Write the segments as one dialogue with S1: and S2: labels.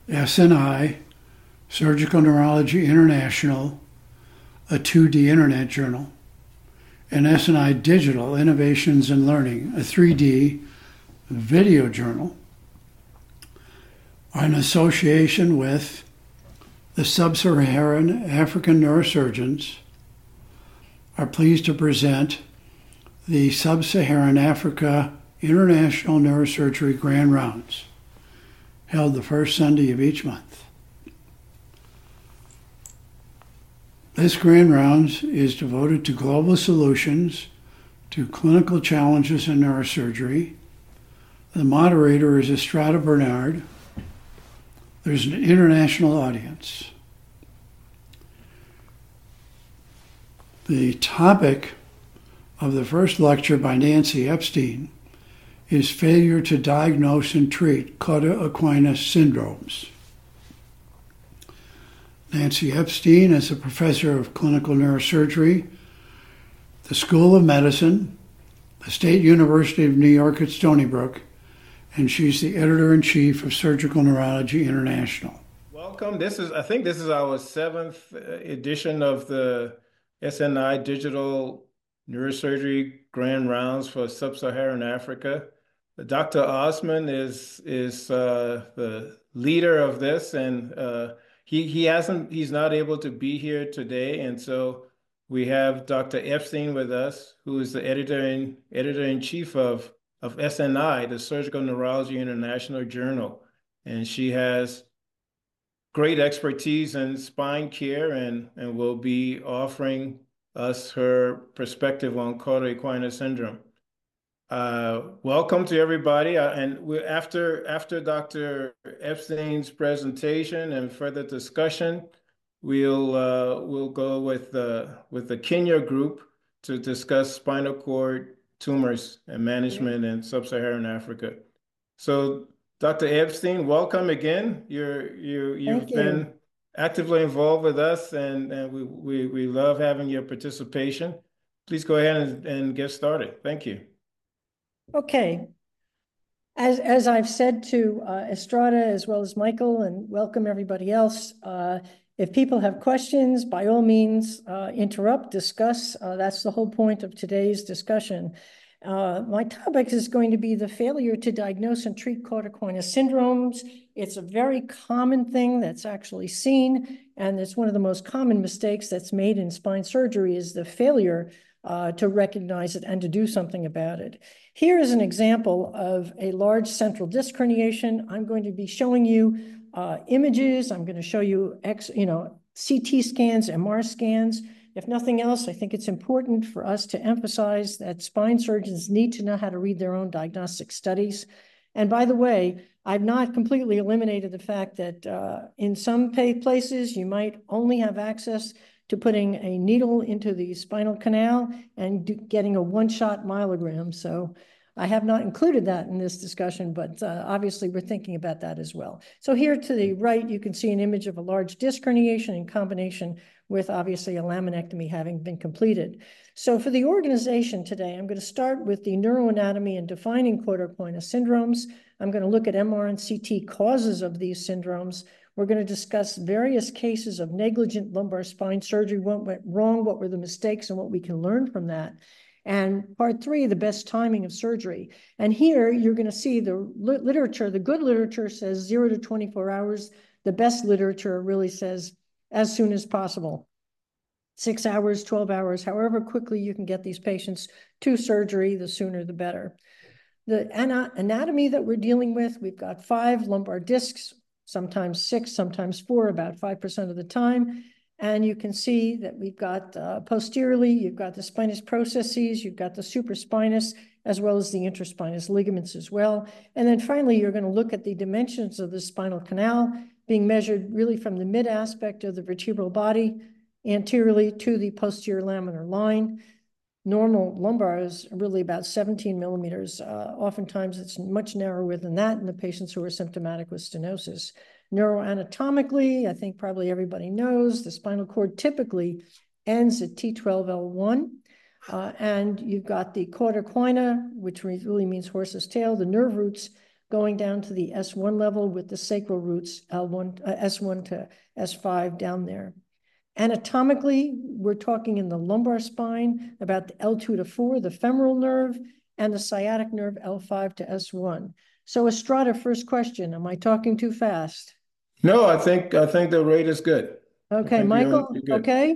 S1: SNI, Surgical Neurology International, a 2D internet journal, and SNI Digital Innovations in Learning, a 3D video journal, are in association with the Sub-Saharan African neurosurgeons, are pleased to present the Sub-Saharan Africa International Neurosurgery Grand Rounds, held the first Sunday of each month. This Grand Rounds is devoted to global solutions to clinical challenges in neurosurgery. The moderator is Estrada Bernard. There's an international audience. The topic of the first lecture by Nancy Epstein is failure to diagnose and treat Cotta-Aquinas syndromes. Nancy Epstein is a professor of clinical neurosurgery, the School of Medicine, the State University of New York at Stony Brook, and she's the editor-in-chief of Surgical Neurology International.
S2: Welcome. I think this is our 7th edition of the SNI Digital Neurosurgery Grand Rounds for Sub-Saharan Africa. Dr. Osman is the leader of this, and he's not able to be here today, and so we have Dr. Epstein with us, who is the editor-in-chief of SNI, the Surgical Neurology International Journal, and she has great expertise in spine care and will be offering us her perspective on Cotta-Aquinas syndrome. Welcome to everybody. After Dr. Epstein's presentation and further discussion, we'll go with the Kenya group to discuss spinal cord tumors and management in Sub-Saharan Africa. So, Dr. Epstein, welcome again. You've been actively involved with us, and we love having your participation. Please go ahead and get started. Thank you.
S3: Okay. As I've said to Estrada as well as Michael, and welcome everybody else, if people have questions, by all means, interrupt, discuss. That's the whole point of today's discussion. My topic is going to be the failure to diagnose and treat Cotta-Aquinas syndromes. It's a very common thing that's actually seen, and it's one of the most common mistakes that's made in spine surgery is the failure to recognize it and to do something about it. Here is an example of a large central disc herniation. I'm going to be showing you images. I'm going to show you CT scans, MR scans. If nothing else, I think it's important for us to emphasize that spine surgeons need to know how to read their own diagnostic studies. And by the way, I've not completely eliminated the fact that in some places you might only have access to putting a needle into the spinal canal and getting a one-shot myelogram. So I have not included that in this discussion, but obviously we're thinking about that as well. So here to the right, you can see an image of a large disc herniation in combination with obviously a laminectomy having been completed. So for the organization today, I'm going to start with the neuroanatomy and defining Cotta-Aquinas syndromes. I'm going to look at MR and CT causes of these syndromes. We're going to discuss various cases of negligent lumbar spine surgery, what went wrong, what were the mistakes, and what we can learn from that. And part 3, the best timing of surgery. And here you're going to see the literature. The good literature says 0 to 24 hours. The best literature really says as soon as possible. 6 hours, 12 hours, however quickly you can get these patients to surgery, the sooner the better. The anatomy that we're dealing with, we've got 5 lumbar discs, sometimes 6, sometimes 4, about 5% of the time. And you can see that we've got posteriorly, you've got the spinous processes, you've got the supraspinous, as well as the interspinous ligaments as well. And then finally, you're going to look at the dimensions of the spinal canal being measured really from the mid aspect of the vertebral body anteriorly to the posterior laminar line. Normal lumbar is really about 17 millimeters. Oftentimes, it's much narrower than that in the patients who are symptomatic with stenosis. Neuroanatomically, I think probably everybody knows, the spinal cord typically ends at T12L1. And you've got the cauda equina, which really means horse's tail. The nerve roots going down to the S1 level with the sacral roots, S1 to S5 down there. Anatomically, we're talking in the lumbar spine about the L2 to 4, the femoral nerve, and the sciatic nerve L5 to S1. So Estrada, first question, am I talking too fast?
S2: No, I think the rate is good.
S3: Okay, Michael,
S2: you're good.
S3: okay?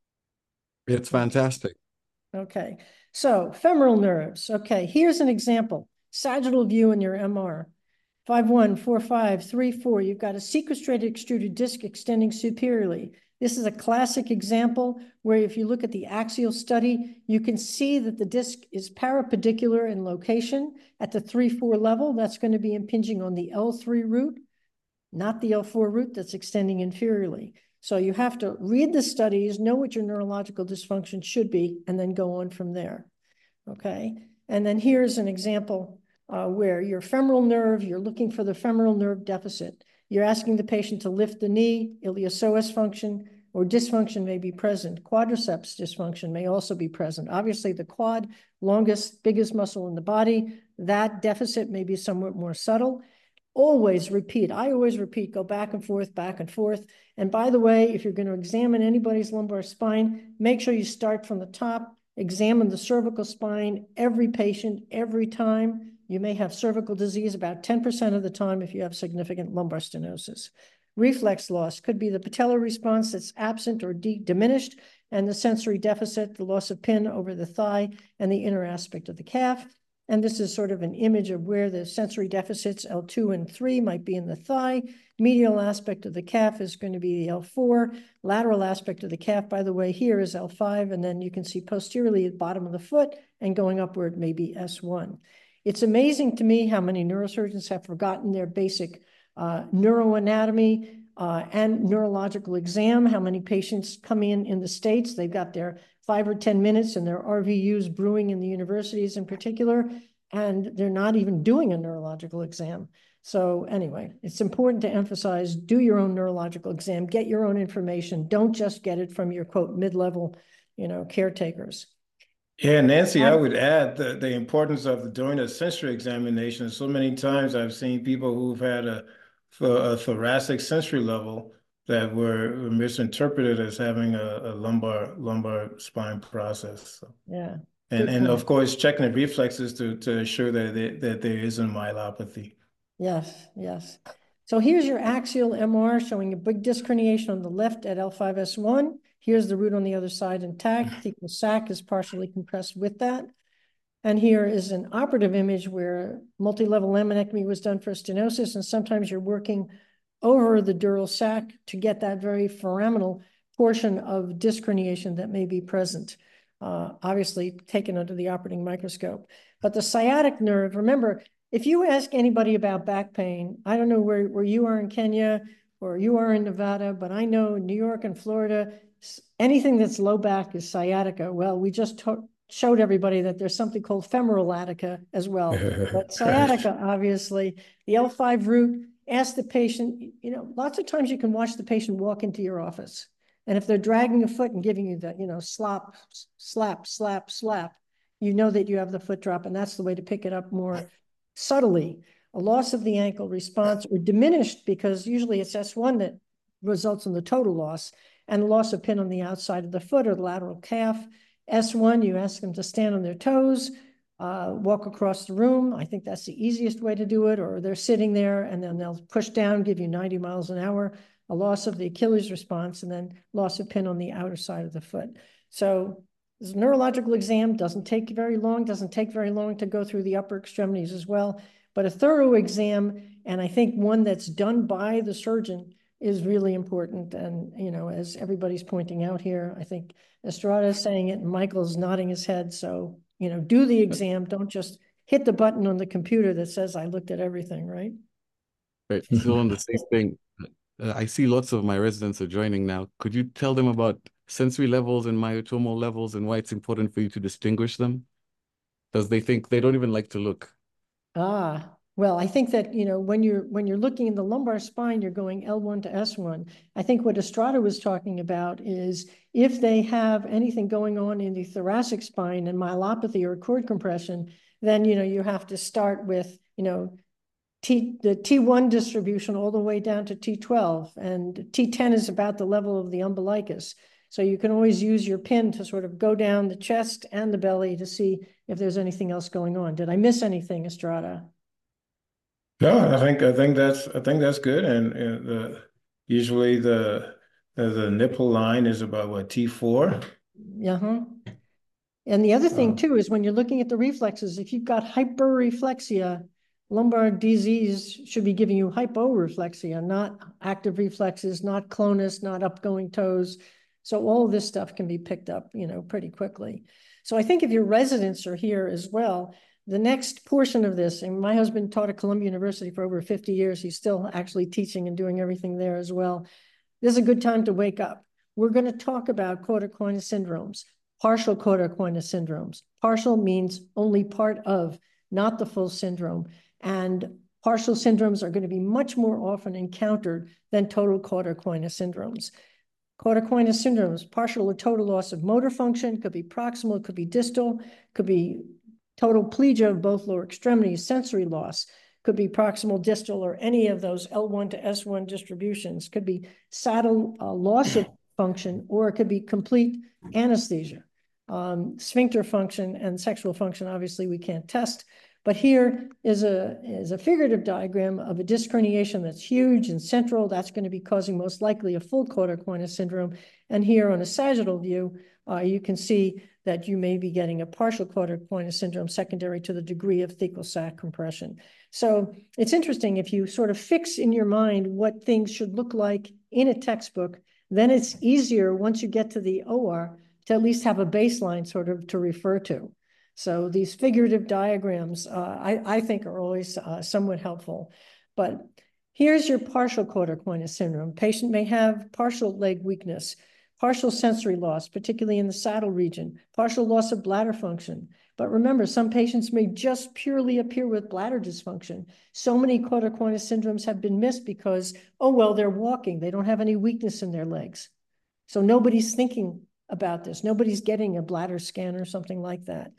S4: It's fantastic.
S3: Okay, so femoral nerves. Okay, here's an example. Sagittal view in your MR. 5-1, 4-5, 3-4. You've got a sequestrated extruded disc extending superiorly. This is a classic example where if you look at the axial study, you can see that the disc is parapedicular in location at the 3-4 level. That's going to be impinging on the L3 root, not the L4 root that's extending inferiorly. So you have to read the studies, know what your neurological dysfunction should be, and then go on from there, okay? And then here's an example where your femoral nerve, you're looking for the femoral nerve deficit. You're asking the patient to lift the knee, iliopsoas function or dysfunction may be present. Quadriceps dysfunction may also be present. Obviously, the quad, longest, biggest muscle in the body, that deficit may be somewhat more subtle. Always repeat. I always repeat, go back and forth, back and forth. And by the way, if you're going to examine anybody's lumbar spine, make sure you start from the top, examine the cervical spine, every patient, every time. You may have cervical disease about 10% of the time if you have significant lumbar stenosis. Reflex loss could be the patellar response that's absent or diminished, and the sensory deficit, the loss of pin over the thigh and the inner aspect of the calf. And this is sort of an image of where the sensory deficits, L2 and 3, might be in the thigh. Medial aspect of the calf is going to be the L4. Lateral aspect of the calf, by the way, here is L5. And then you can see posteriorly at the bottom of the foot and going upward may be S1. It's amazing to me how many neurosurgeons have forgotten their basic neuroanatomy and neurological exam, how many patients come in the States, they've got their 5 or 10 minutes and their RVUs brewing in the universities in particular, and they're not even doing a neurological exam. So anyway, it's important to emphasize, do your own neurological exam, get your own information. Don't just get it from your, quote, mid-level, caretakers.
S2: Yeah, Nancy, I would add the importance of doing a sensory examination. So many times I've seen people who've had a thoracic sensory level that were misinterpreted as having a lumbar spine process. So.
S3: Yeah.
S2: And of course, checking the reflexes to ensure that there isn't myelopathy.
S3: Yes, yes. So here's your axial MR showing a big disc herniation on the left at L5S1. Here's the root on the other side intact. The sac is partially compressed with that. And here is an operative image where multi-level laminectomy was done for stenosis, and sometimes you're working over the dural sac to get that very foraminal portion of disc herniation that may be present, obviously taken under the operating microscope. But the sciatic nerve, remember, if you ask anybody about back pain, I don't know where you are in Kenya or you are in Nevada, but I know New York and Florida, anything that's low back is sciatica. Well, we just showed everybody that there's something called femoral sciatica as well. But sciatica, obviously, the L5 root, ask the patient, lots of times you can watch the patient walk into your office. And if they're dragging a foot and giving you that, slap, slap, slap, slap, you know that you have the foot drop, and that's the way to pick it up more subtly. A loss of the ankle response or diminished, because usually it's S1 that results in the total loss, and the loss of pin on the outside of the foot or the lateral calf. S1, you ask them to stand on their toes, walk across the room. I think that's the easiest way to do it, or they're sitting there and then they'll push down, give you 90 miles an hour, a loss of the Achilles response, and then loss of pin on the outer side of the foot. So this neurological exam doesn't take very long to go through the upper extremities as well, but a thorough exam, and I think one that's done by the surgeon, is really important. And, as everybody's pointing out here, I think Estrada is saying it and Michael's nodding his head. So, do the exam. Don't just hit the button on the computer that says, I looked at everything, right?
S4: Right. So on the same thing, I see lots of my residents are joining now. Could you tell them about sensory levels and myotomal levels and why it's important for you to distinguish them? Because they think they don't even like to look.
S3: Well, I think that, when you're looking in the lumbar spine, you're going L1 to S1. I think what Estrada was talking about is if they have anything going on in the thoracic spine and myelopathy or cord compression, then, you have to start with, the T1 distribution all the way down to T12, and T10 is about the level of the umbilicus. So you can always use your pin to sort of go down the chest and the belly to see if there's anything else going on. Did I miss anything, Estrada?
S2: No, I think that's good. And usually the nipple line is about what, T4?
S3: Uh-huh. And the other thing too is when you're looking at the reflexes, if you've got hyperreflexia, lumbar disease should be giving you hyporeflexia, not active reflexes, not clonus, not upgoing toes. So all of this stuff can be picked up, pretty quickly. So I think if your residents are here as well, the next portion of this, and my husband taught at Columbia University for over 50 years. He's still actually teaching and doing everything there as well. This is a good time to wake up. We're going to talk about cauda equina syndromes, partial cauda equina syndromes. Partial means only part of, not the full syndrome. And partial syndromes are going to be much more often encountered than total cauda equina syndromes. Cauda equina syndromes, partial or total loss of motor function, could be proximal, could be distal, could be total plegia of both lower extremities, sensory loss, could be proximal, distal, or any of those L1 to S1 distributions, could be saddle loss of function, or it could be complete anesthesia. Sphincter function and sexual function, obviously we can't test, but here is a figurative diagram of a disc herniation that's huge and central. That's going to be causing most likely a full cauda equina syndrome. And here on a sagittal view, you can see that you may be getting a partial cauda equina syndrome secondary to the degree of thecal sac compression. So it's interesting if you sort of fix in your mind what things should look like in a textbook, then it's easier once you get to the OR to at least have a baseline sort of to refer to. So these figurative diagrams, I think, are always somewhat helpful. But here's your partial cauda equina syndrome. Patient may have partial leg weakness, partial sensory loss, particularly in the saddle region, partial loss of bladder function. But remember, some patients may just purely appear with bladder dysfunction. So many cauda equina syndromes have been missed because, oh, well, they're walking. They don't have any weakness in their legs. So nobody's thinking about this. Nobody's getting a bladder scan or something like that.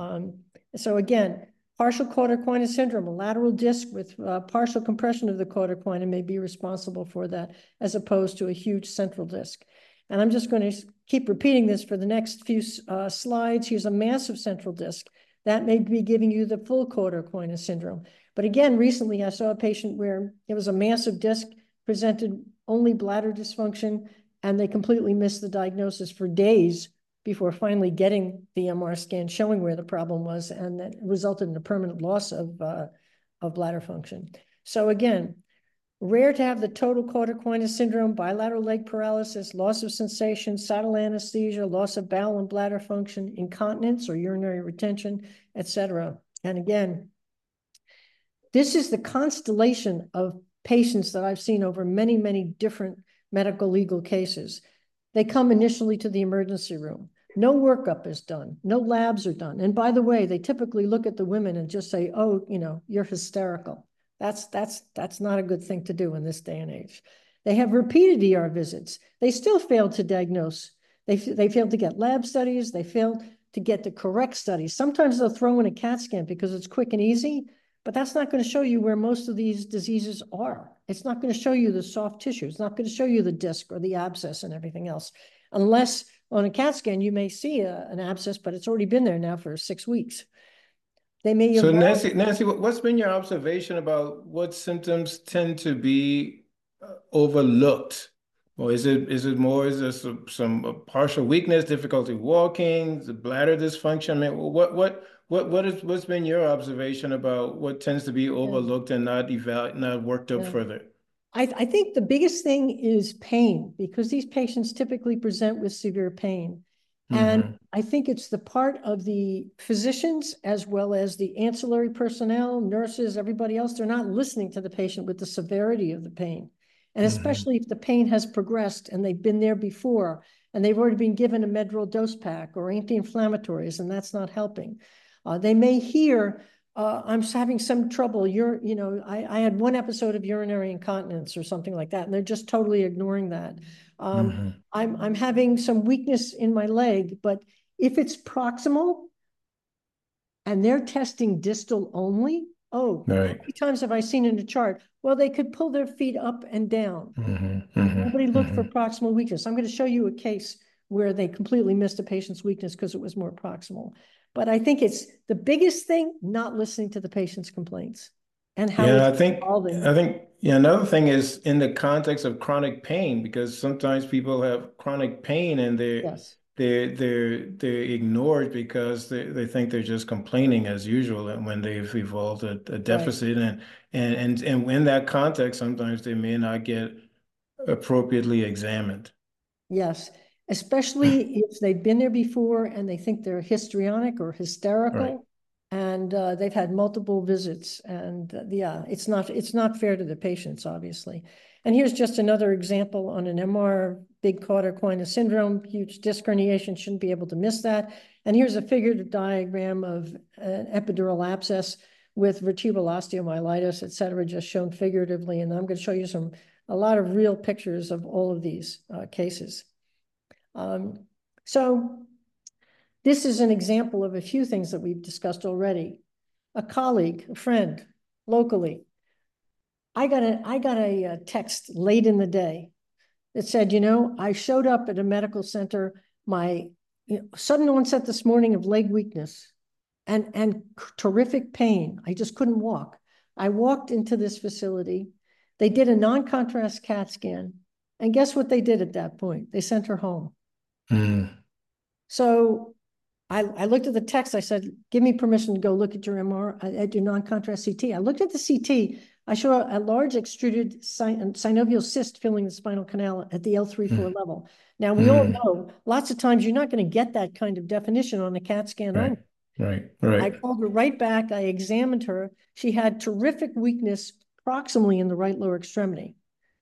S3: So again, partial cauda equina syndrome, a lateral disc with partial compression of the cauda equina may be responsible for that, as opposed to a huge central disc. And I'm just going to keep repeating this for the next few slides. Here's a massive central disc. That may be giving you the full cauda equina syndrome. But again, recently I saw a patient where it was a massive disc, presented only bladder dysfunction, and they completely missed the diagnosis for days before finally getting the MR scan showing where the problem was, and that resulted in a permanent loss of bladder function. So again, rare to have the total cauda equina syndrome, bilateral leg paralysis, loss of sensation, saddle anesthesia, loss of bowel and bladder function, incontinence or urinary retention, etc. And again, this is the constellation of patients that I've seen over many, many different medical legal cases. They come initially to the emergency room. No workup is done. No labs are done. And by the way, they typically look at the women and just say, oh, you're hysterical. That's not a good thing to do in this day and age. They have repeated ER visits. They still failed to diagnose. They failed to get lab studies. They failed to get the correct studies. Sometimes they'll throw in a CAT scan because it's quick and easy, but that's not going to show you where most of these diseases are. It's not going to show you the soft tissue. It's not going to show you the disc or the abscess and everything else. Unless on a CAT scan, you may see an abscess, but it's already been there now for 6 weeks. They may
S2: So Nancy, what's been your observation about what symptoms tend to be overlooked? Or is there some partial weakness, difficulty walking, the bladder dysfunction? I mean, what's been your observation about what tends to be overlooked and not worked up further?
S3: I think the biggest thing is pain, because these patients typically present with severe pain. And I think it's the part of the physicians as well as the ancillary personnel, nurses, everybody else, they're not listening to the patient with the severity of the pain. And especially if the pain has progressed and they've been there before and they've already been given a Medrol dose pack or anti-inflammatories, and that's not helping. They may hear, I'm having some trouble. I had one episode of urinary incontinence or something like that, and they're just totally ignoring that. I'm having some weakness in my leg, but if it's proximal and they're testing distal only, Oh, how
S2: Right.
S3: many times have I seen in the chart? Well, they could pull their feet up and down. Nobody looked for proximal weakness. I'm going to show you a case where they completely missed a patient's weakness because it was more proximal. But I think it's the biggest thing, not listening to the patient's complaints and how
S2: Yeah,
S3: it's
S2: I
S3: evolving.
S2: think yeah, another thing is in the context of chronic pain, because sometimes people have chronic pain and
S3: Yes,
S2: they're ignored because they think they're just complaining as usual and when they've evolved a
S3: right.
S2: deficit and in that context, sometimes they may not get appropriately examined.
S3: Yes, especially if they've been there before and they think they're histrionic or
S2: Right.
S3: hysterical, and they've had multiple visits. And yeah, it's not fair to the patients, obviously. And here's just another example on an MR, big Carter Aquinas syndrome, huge disc herniation, shouldn't be able to miss that. And here's a figurative diagram of an epidural abscess with vertebral osteomyelitis, et cetera, just shown figuratively. And I'm going to show you a lot of real pictures of all of these cases. So this is an example of a few things that we've discussed already. A colleague, a friend, locally, I got a text late in the day that said, I showed up at a medical center, my sudden onset this morning of leg weakness and terrific pain. I just couldn't walk. I walked into this facility. They did a non-contrast CAT scan. And guess what they did at that point? They sent her home.
S2: Mm.
S3: So I looked at the text. I said, give me permission to go look at your MR, at your non-contrast CT. I looked at the CT. I saw a large extruded synovial cyst filling the spinal canal at the L3-4 level. Now, we all know lots of times you're not going to get that kind of definition on a CAT scan
S2: Right.
S3: only.
S2: Right.
S3: I
S2: Right.
S3: called her right back. I examined her. She had terrific weakness proximally in the right lower extremity.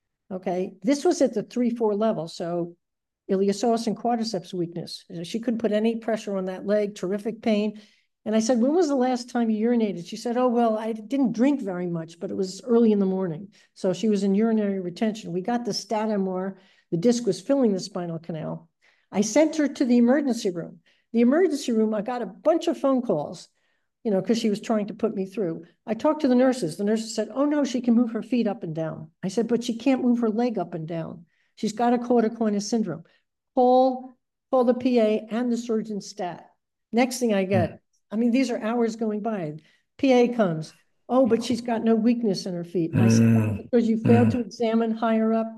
S3: Okay. This was at the 3-4 level. So iliopsoas and quadriceps weakness. She couldn't put any pressure on that leg, terrific pain. And I said, when was the last time you urinated? She said, oh, well, I didn't drink very much, but it was early in the morning. So she was in urinary retention. We got the stat MR. The disc was filling the spinal canal. I sent her to the emergency room. The emergency room, I got a bunch of phone calls, because she was trying to put me through. I talked to the nurses. The nurses said, oh, no, she can move her feet up and down. I said, but she can't move her leg up and down. She's got a Carter Aquinas syndrome. Call the PA and the surgeon stat. Next thing I get, these are hours going by. PA comes. Oh, but she's got no weakness in her feet. I said, because you failed to examine higher up.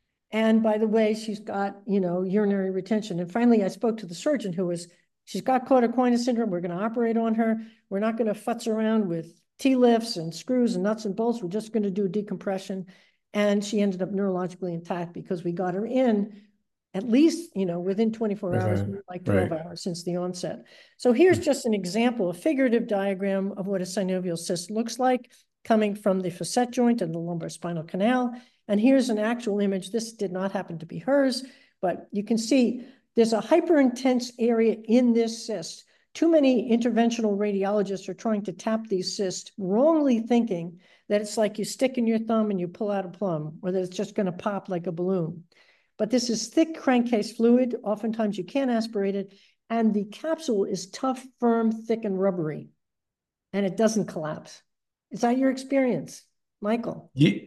S3: And by the way, she's got, urinary retention. And finally, I spoke to the surgeon she's got Carter Aquinas syndrome. We're going to operate on her. We're not going to futz around with T-lifts and screws and nuts and bolts. We're just going to do decompression. And she ended up neurologically intact because we got her in at least, within 24 hours, like 12 hours since the onset. So here's just an example, a figurative diagram of what a synovial cyst looks like coming from the facet joint and the lumbar spinal canal. And here's an actual image. This did not happen to be hers, but you can see there's a hyperintense area in this cyst. Too many interventional radiologists are trying to tap these cysts, wrongly thinking that it's like you stick in your thumb and you pull out a plum, or that it's just going to pop like a balloon. But this is thick crankcase fluid. Oftentimes you can't aspirate it. And the capsule is tough, firm, thick, and rubbery. And it doesn't collapse. Is that your experience, Michael?
S2: Yeah.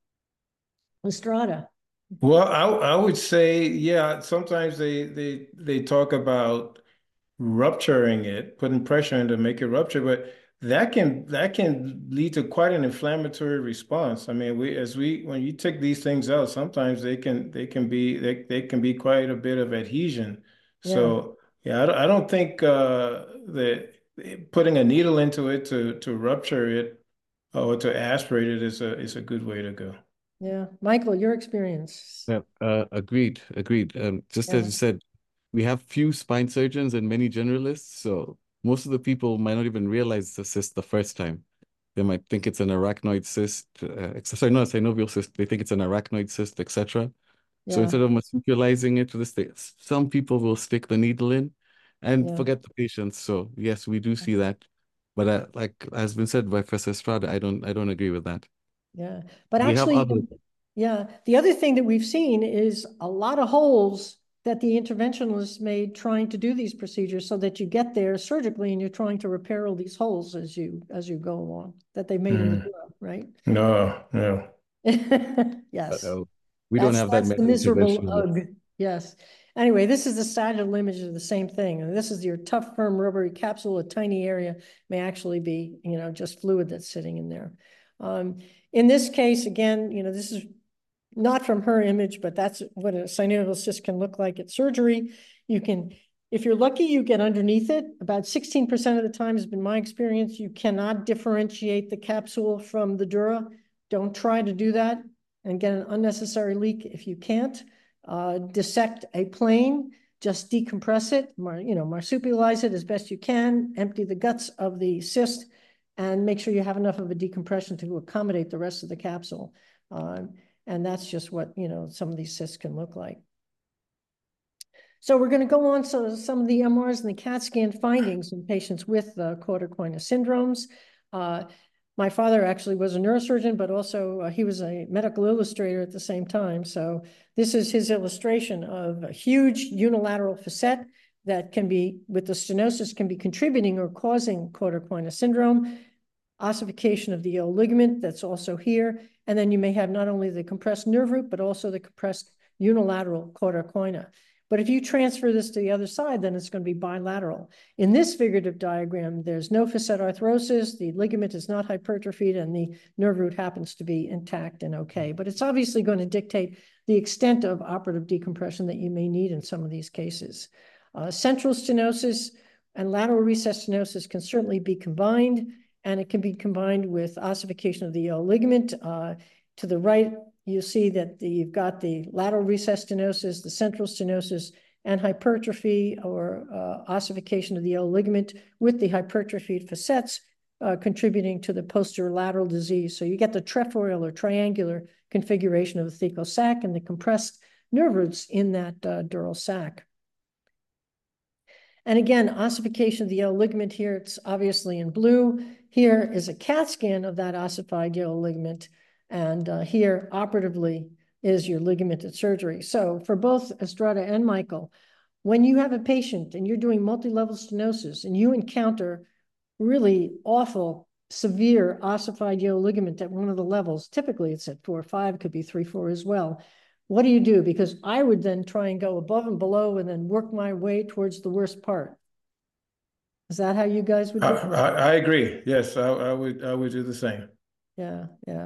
S3: Estrada?
S2: Well, I would say, yeah, sometimes they talk about rupturing it, putting pressure in to make it rupture, but that can lead to quite an inflammatory response. I mean, when you take these things out, sometimes they can be quite a bit of adhesion.
S3: Yeah.
S2: So yeah, I don't think that putting a needle into it to rupture it or to aspirate it is a good way to go.
S3: Yeah. Michael, your experience.
S4: Yeah, agreed. Just as
S3: Yeah.
S4: you said, we have few spine surgeons and many generalists, so most of the people might not even realize it's a cyst the first time. They might think it's an arachnoid cyst, sorry, not a synovial cyst. They think it's an arachnoid cyst, etc. So
S3: Yeah.
S4: instead of marsupializing it to this state, some people will stick the needle in and
S3: Yeah.
S4: forget the patient. So yes, we do see that, but like has been said by Professor Estrada, I don't agree with that.
S3: Yeah. But
S4: We have
S3: actually,
S4: other.
S3: yeah, the other thing that we've seen is a lot of holes that the interventionalists made trying to do these procedures so that you get there surgically and you're trying to repair all these holes as you go along that they made in the dura, right?
S2: No, no.
S3: Yes.
S4: We don't have that
S3: That's the
S4: many
S3: miserable
S4: interventionalists.
S3: ugh. Yes. Anyway, this is the sagittal image of the same thing. And this is your tough, firm, rubbery capsule. A tiny area may actually be, just fluid that's sitting in there. In this case, again, this is not from her image, but that's what a synovial cyst can look like at surgery. You can, if you're lucky, you get underneath it. About 16% of the time has been my experience. You cannot differentiate the capsule from the dura. Don't try to do that and get an unnecessary leak if you can't. Dissect a plane, just decompress it, marsupialize it as best you can, empty the guts of the cyst, and make sure you have enough of a decompression to accommodate the rest of the capsule. And that's just what, some of these cysts can look like. So we're going to go on to some of the MRs and the CAT scan findings in patients with cauda-equina syndromes. My father actually was a neurosurgeon, but also he was a medical illustrator at the same time. So this is his illustration of a huge unilateral facet that can be, with the stenosis, can be contributing or causing cauda-equina syndrome. Ossification of the ill ligament, that's also here. And then you may have not only the compressed nerve root, but also the compressed unilateral cauda-equina. But if you transfer this to the other side, then it's going to be bilateral. In this figurative diagram, there's no facet arthrosis, the ligament is not hypertrophied, and the nerve root happens to be intact and okay. But it's obviously going to dictate the extent of operative decompression that you may need in some of these cases. Central stenosis and lateral recess stenosis can certainly be combined, and it can be combined with ossification of the ill ligament. To the right, you see that you've got the lateral recess stenosis, the central stenosis, and hypertrophy or ossification of the ill ligament with the hypertrophied facets contributing to the posterolateral disease. So you get the trefoil or triangular configuration of the thecal sac and the compressed nerve roots in that dural sac. And again, ossification of the ill ligament here, it's obviously in blue. Here is a CAT scan of that ossified ill ligament. And here, operatively, is your ligamented surgery. So for both Estrada and Michael, when you have a patient and you're doing multi-level stenosis and you encounter really awful, severe ossified ill ligament at one of the levels, typically it's at 4 or 5, could be 3, 4 as well. What do you do? Because I would then try and go above and below and then work my way towards the worst part. Is that how you guys would do it?
S2: I agree. Yes, I would do the same.
S3: Yeah.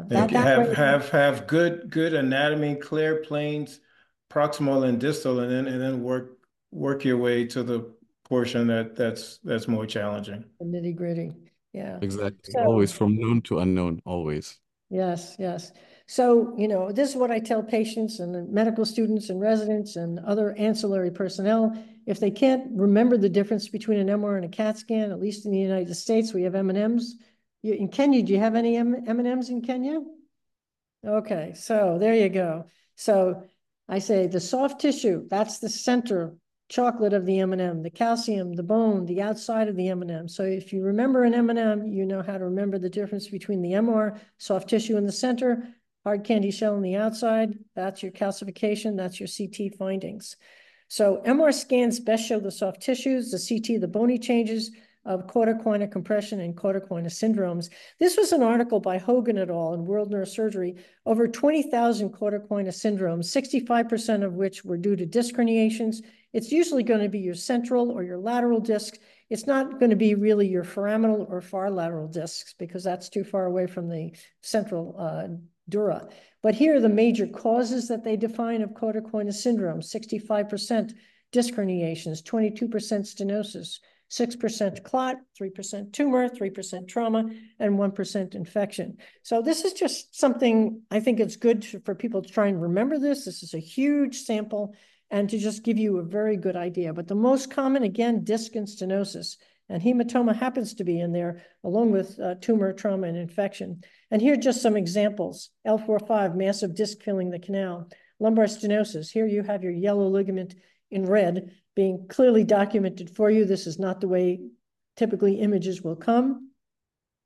S2: Have good anatomy, clear planes, proximal and distal, and then work your way to the portion that's more challenging.
S3: The nitty-gritty. Yeah.
S4: Exactly.
S3: So,
S4: always from known to unknown, always.
S3: Yes. So, this is what I tell patients and medical students and residents and other ancillary personnel. If they can't remember the difference between an MR and a CAT scan, at least in the United States, we have M&Ms. In Kenya, do you have any M&Ms in Kenya? Okay, so there you go. So I say the soft tissue, that's the center chocolate of the M&M, the calcium, the bone, the outside of the M&M. So if you remember an M&M, you know how to remember the difference between the MR, soft tissue in the center, hard candy shell on the outside. That's your calcification, that's your CT findings. So MR scans best show the soft tissues, the CT, the bony changes of cauda-equina compression and cauda-equina syndromes. This was an article by Hogan et al. In World Neurosurgery, over 20,000 cauda-equina syndromes, 65% of which were due to disc herniations. It's usually going to be your central or your lateral disc. It's not going to be really your foraminal or far lateral discs because that's too far away from the central dura. But here are the major causes that they define of cauda-equina syndrome: 65% disc herniations, 22% stenosis, 6% clot, 3% tumor, 3% trauma, and 1% infection. So this is just something I think it's good for people to try and remember this. This is a huge sample and to just give you a very good idea. But the most common, again, disc and stenosis. And hematoma happens to be in there along with tumor, trauma, and infection. And here are just some examples. L4-5, massive disc filling the canal. Lumbar stenosis. Here you have your yellow ligament in red being clearly documented for you. This is not the way typically images will come.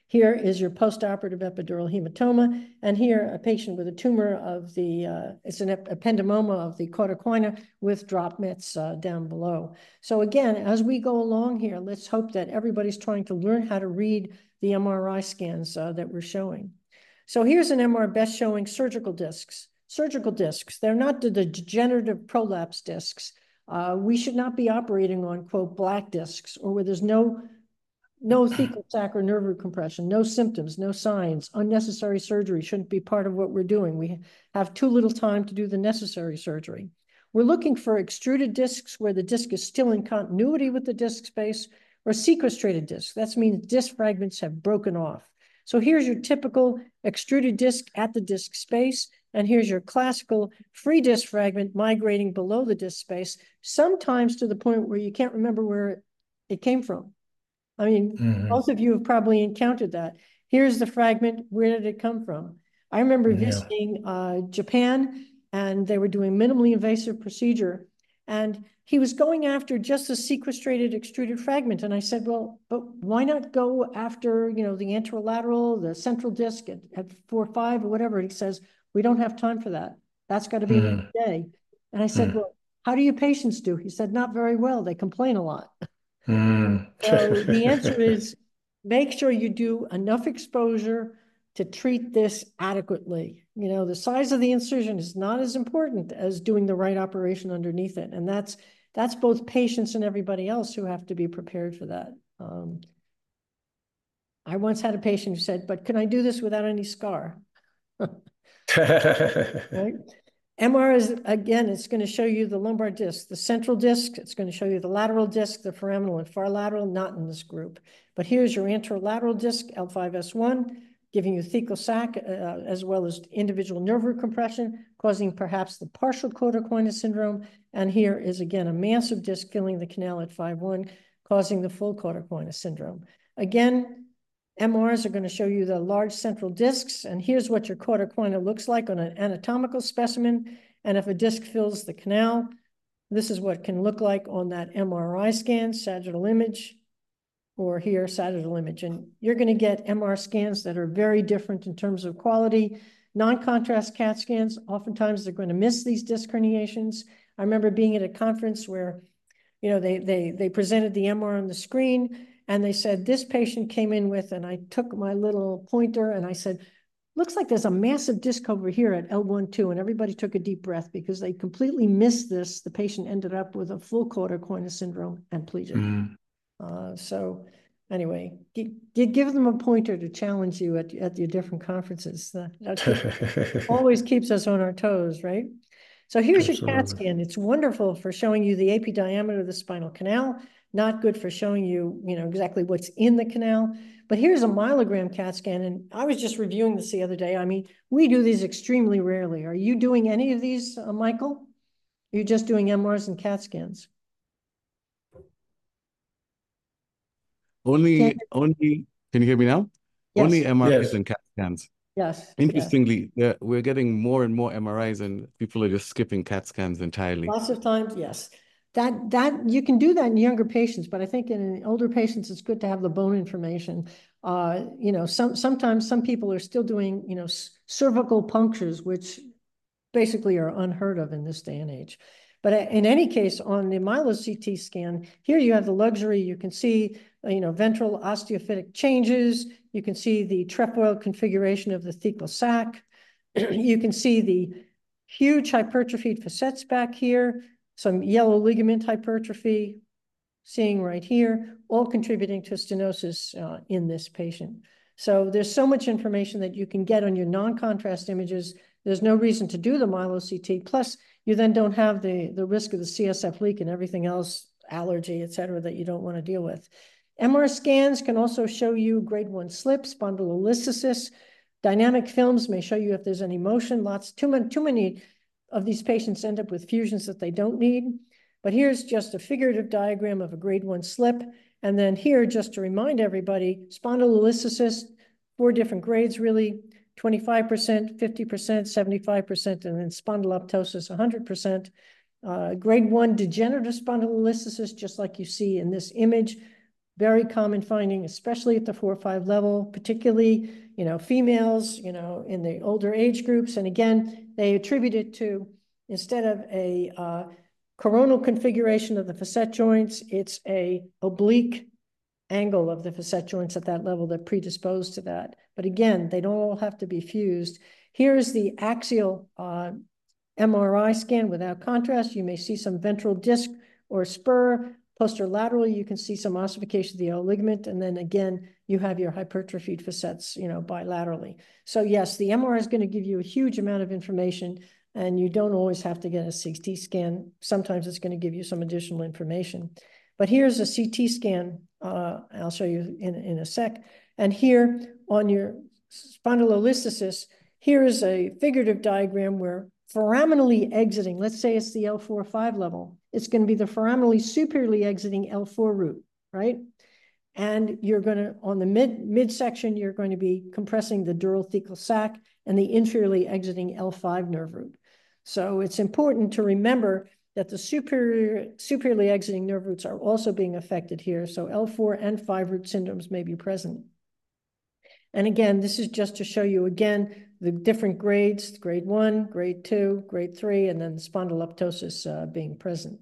S3: Here is your postoperative epidural hematoma, and here a patient with a tumor of the, it's an ependymoma of the cauda equina with drop mits down below. So again, as we go along here, let's hope that everybody's trying to learn how to read the MRI scans that we're showing. So here's an MR best showing surgical discs. Surgical discs, they're not the degenerative prolapse discs. We should not be operating on, quote, black discs or where there's no thecal sac or nerve root compression, no symptoms, no signs. Unnecessary surgery shouldn't be part of what we're doing. We have too little time to do the necessary surgery. We're looking for extruded discs where the disc is still in continuity with the disc space, or sequestrated discs. That means disc fragments have broken off. So here's your typical extruded disc at the disc space, and here's your classical free disc fragment migrating below the disc space, sometimes to the point where you can't remember where it came from. I mean, both of you have probably encountered that. Here's the fragment. Where did it come from? I remember visiting Japan, and they were doing minimally invasive procedure, and he was going after just a sequestrated extruded fragment. And I said, well, but why not go after, you know, the anterolateral, the central disc at 4-5 or whatever? And he says, we don't have time for that. That's got to be another day. And I said, well, how do your patients do? He said, not very well. They complain a lot. So the answer is make sure you do enough exposure to treat this adequately. You know, the size of the incision is not as important as doing the right operation underneath it. And that's both patients and everybody else who have to be prepared for that. I once had a patient who said, but can I do this without any scar? Right? MR is, again, it's going to show you the lumbar disc, the central disc. It's going to show you the lateral disc, the foraminal and far lateral, not in this group. But here's your anterolateral disc, L5S1, giving you thecal sac, as well as individual nerve root compression, causing perhaps the partial cauda equina syndrome. And here is, again, a massive disc filling the canal at 5-1, causing the full cauda equina syndrome. Again, MRs are going to show you the large central discs, and here's what your cauda equina looks like on an anatomical specimen. And if a disc fills the canal, this is what it can look like on that MRI scan, sagittal image, or here, sagittal image. And you're going to get MR scans that are very different in terms of quality. Non-contrast CAT scans, oftentimes they're going to miss these disc herniations. I remember being at a conference where, you know, they presented the MR on the screen, and they said, this patient came in with, and I took my little pointer and I said, looks like there's a massive disc over here at L1-2. And everybody took a deep breath because they completely missed this. The patient ended up with a full cauda equina syndrome and plegia. So anyway, give them a pointer to challenge you at your different conferences. That always keeps us on our toes, right? So here's your CAT scan. It's wonderful for showing you the AP diameter of the spinal canal. Not good for showing you, you know, exactly what's in the canal. But here's a myelogram CAT scan, and I was just reviewing this the other day. I mean, we do these extremely rarely. Are you doing any of these, Michael? Are you just doing MRs and CAT scans?
S4: Only, can you hear me now?
S3: Yes.
S4: Only MRIs and CAT scans.
S3: Yes.
S4: Interestingly, we're getting more and more MRIs, and people are just skipping CAT scans entirely.
S3: Lots of times, yes. That you can do that in younger patients, but I think in older patients, it's good to have the bone information. You know, sometimes some people are still doing, you know, cervical punctures, which basically are unheard of in this day and age. But in any case, on the myelo-CT scan, here you have the luxury. You can see, you know, ventral osteophytic changes. You can see the trefoil configuration of the thecal sac. You can see the huge hypertrophied facets back here, some yellow ligament hypertrophy, seeing right here, all contributing to stenosis in this patient. So there's so much information that you can get on your non-contrast images. There's no reason to do the myelo-CT. Plus, you then don't have the risk of the CSF leak and everything else, allergy, et cetera, that you don't want to deal with. MR scans can also show you grade 1 slip, spondylolisthesis. Dynamic films may show you if there's any motion. Too many of these patients end up with fusions that they don't need. But here's just a figurative diagram of a grade 1 slip. And then here, just to remind everybody, spondylolisthesis, 4 different grades really, 25%, 50%, 75%, and then spondyloptosis, 100%. Grade 1 degenerative spondylolisthesis, just like you see in this image, Very common finding, especially at the 4 or 5 level, particularly, females, in the older age groups. And again, they attribute it to, instead of a coronal configuration of the facet joints, it's a oblique angle of the facet joints at that level that predispose to that. But again, they don't all have to be fused. Here's the axial MRI scan without contrast. You may see some ventral disc or spur. Posterolaterally, you can see some ossification of the L ligament. And then again, you have your hypertrophied facets, bilaterally. So yes, the MRI is going to give you a huge amount of information, and you don't always have to get a CT scan. Sometimes it's going to give you some additional information. But here's a CT scan. I'll show you in a sec. And here on your spondylolisthesis, here is a figurative diagram where foraminally exiting, let's say it's the L4-5 level, it's going to be the foraminally superiorly exiting L4 root, right? And you're going to, on the midsection, you're going to be compressing the dural thecal sac and the inferiorly exiting L5 nerve root. So it's important to remember that the superiorly exiting nerve roots are also being affected here. So L4 and 5 root syndromes may be present. And again, this is just to show you again the different grades, grade 1, grade 2, grade 3, and then the spondyloptosis being present.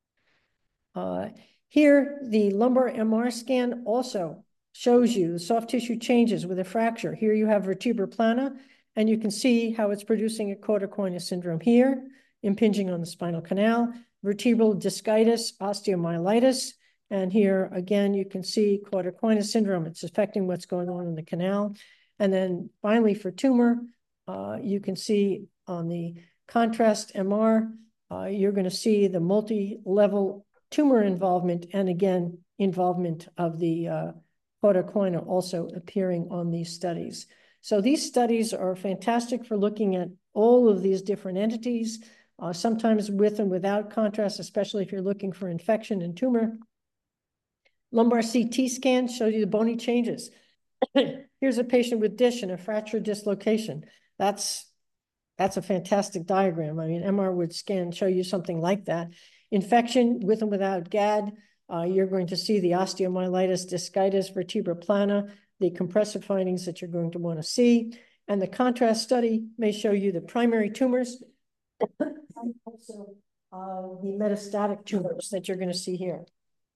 S3: Here, the lumbar MR scan also shows you the soft tissue changes with a fracture. Here you have vertebra plana, and you can see how it's producing a cauda-equina syndrome here, impinging on the spinal canal, vertebral discitis, osteomyelitis, and here again you can see cauda-equina syndrome. It's affecting what's going on in the canal. And then finally for tumor, you can see on the contrast MR, you're going to see the multi-level tumor involvement, and again, involvement of the cauda-equina also appearing on these studies. So these studies are fantastic for looking at all of these different entities, sometimes with and without contrast, especially if you're looking for infection and tumor. Lumbar CT scan shows you the bony changes. Here's a patient with DISH and a fracture dislocation. That's a fantastic diagram. I mean, MR would scan show you something like that. Infection with and without GAD, you're going to see the osteomyelitis, discitis, vertebra plana, the compressive findings that you're going to want to see. And the contrast study may show you the primary tumors, and also the metastatic tumors that you're going to see here.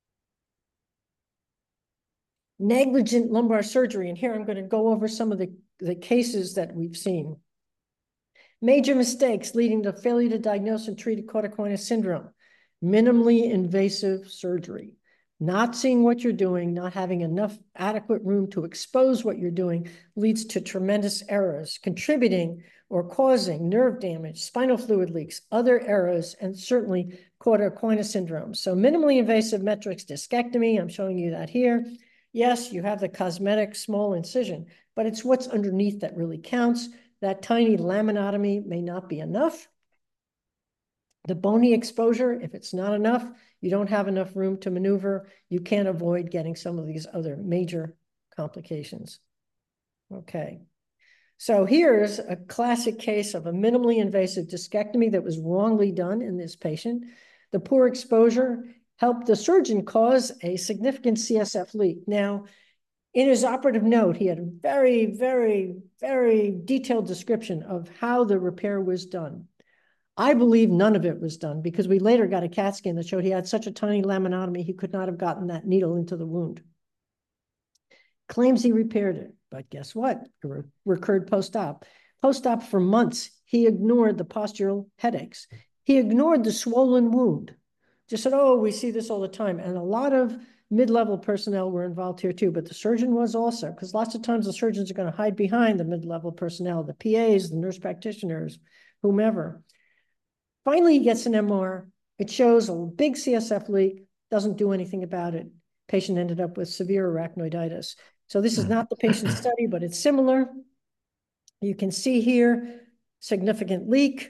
S3: Negligent lumbar surgery, and here I'm going to go over some of the cases that we've seen. Major mistakes leading to failure to diagnose and treat cauda-equina syndrome. Minimally invasive surgery. Not seeing what you're doing, not having enough adequate room to expose what you're doing leads to tremendous errors, contributing or causing nerve damage, spinal fluid leaks, other errors, and certainly cauda-equina syndrome. So minimally invasive metrics discectomy, I'm showing you that here. Yes, you have the cosmetic small incision, but it's what's underneath that really counts. That tiny laminotomy may not be enough. The bony exposure, if it's not enough, you don't have enough room to maneuver, you can't avoid getting some of these other major complications. Okay. So here's a classic case of a minimally invasive discectomy that was wrongly done in this patient. The poor exposure helped the surgeon cause a significant CSF leak. Now, in his operative note, he had a very, very, very detailed description of how the repair was done. I believe none of it was done because we later got a CAT scan that showed he had such a tiny laminotomy, he could not have gotten that needle into the wound. Claims he repaired it, but guess what? It recurred post-op. Post-op for months, he ignored the postural headaches. He ignored the swollen wound. Just said, oh, we see this all the time. And a lot of mid-level personnel were involved here too, but the surgeon was also, because lots of times the surgeons are going to hide behind the mid-level personnel, the PAs, the nurse practitioners, whomever. Finally, he gets an MR. It shows a big CSF leak, doesn't do anything about it. Patient ended up with severe arachnoiditis. So this is not the patient's study, but it's similar. You can see here, significant leak,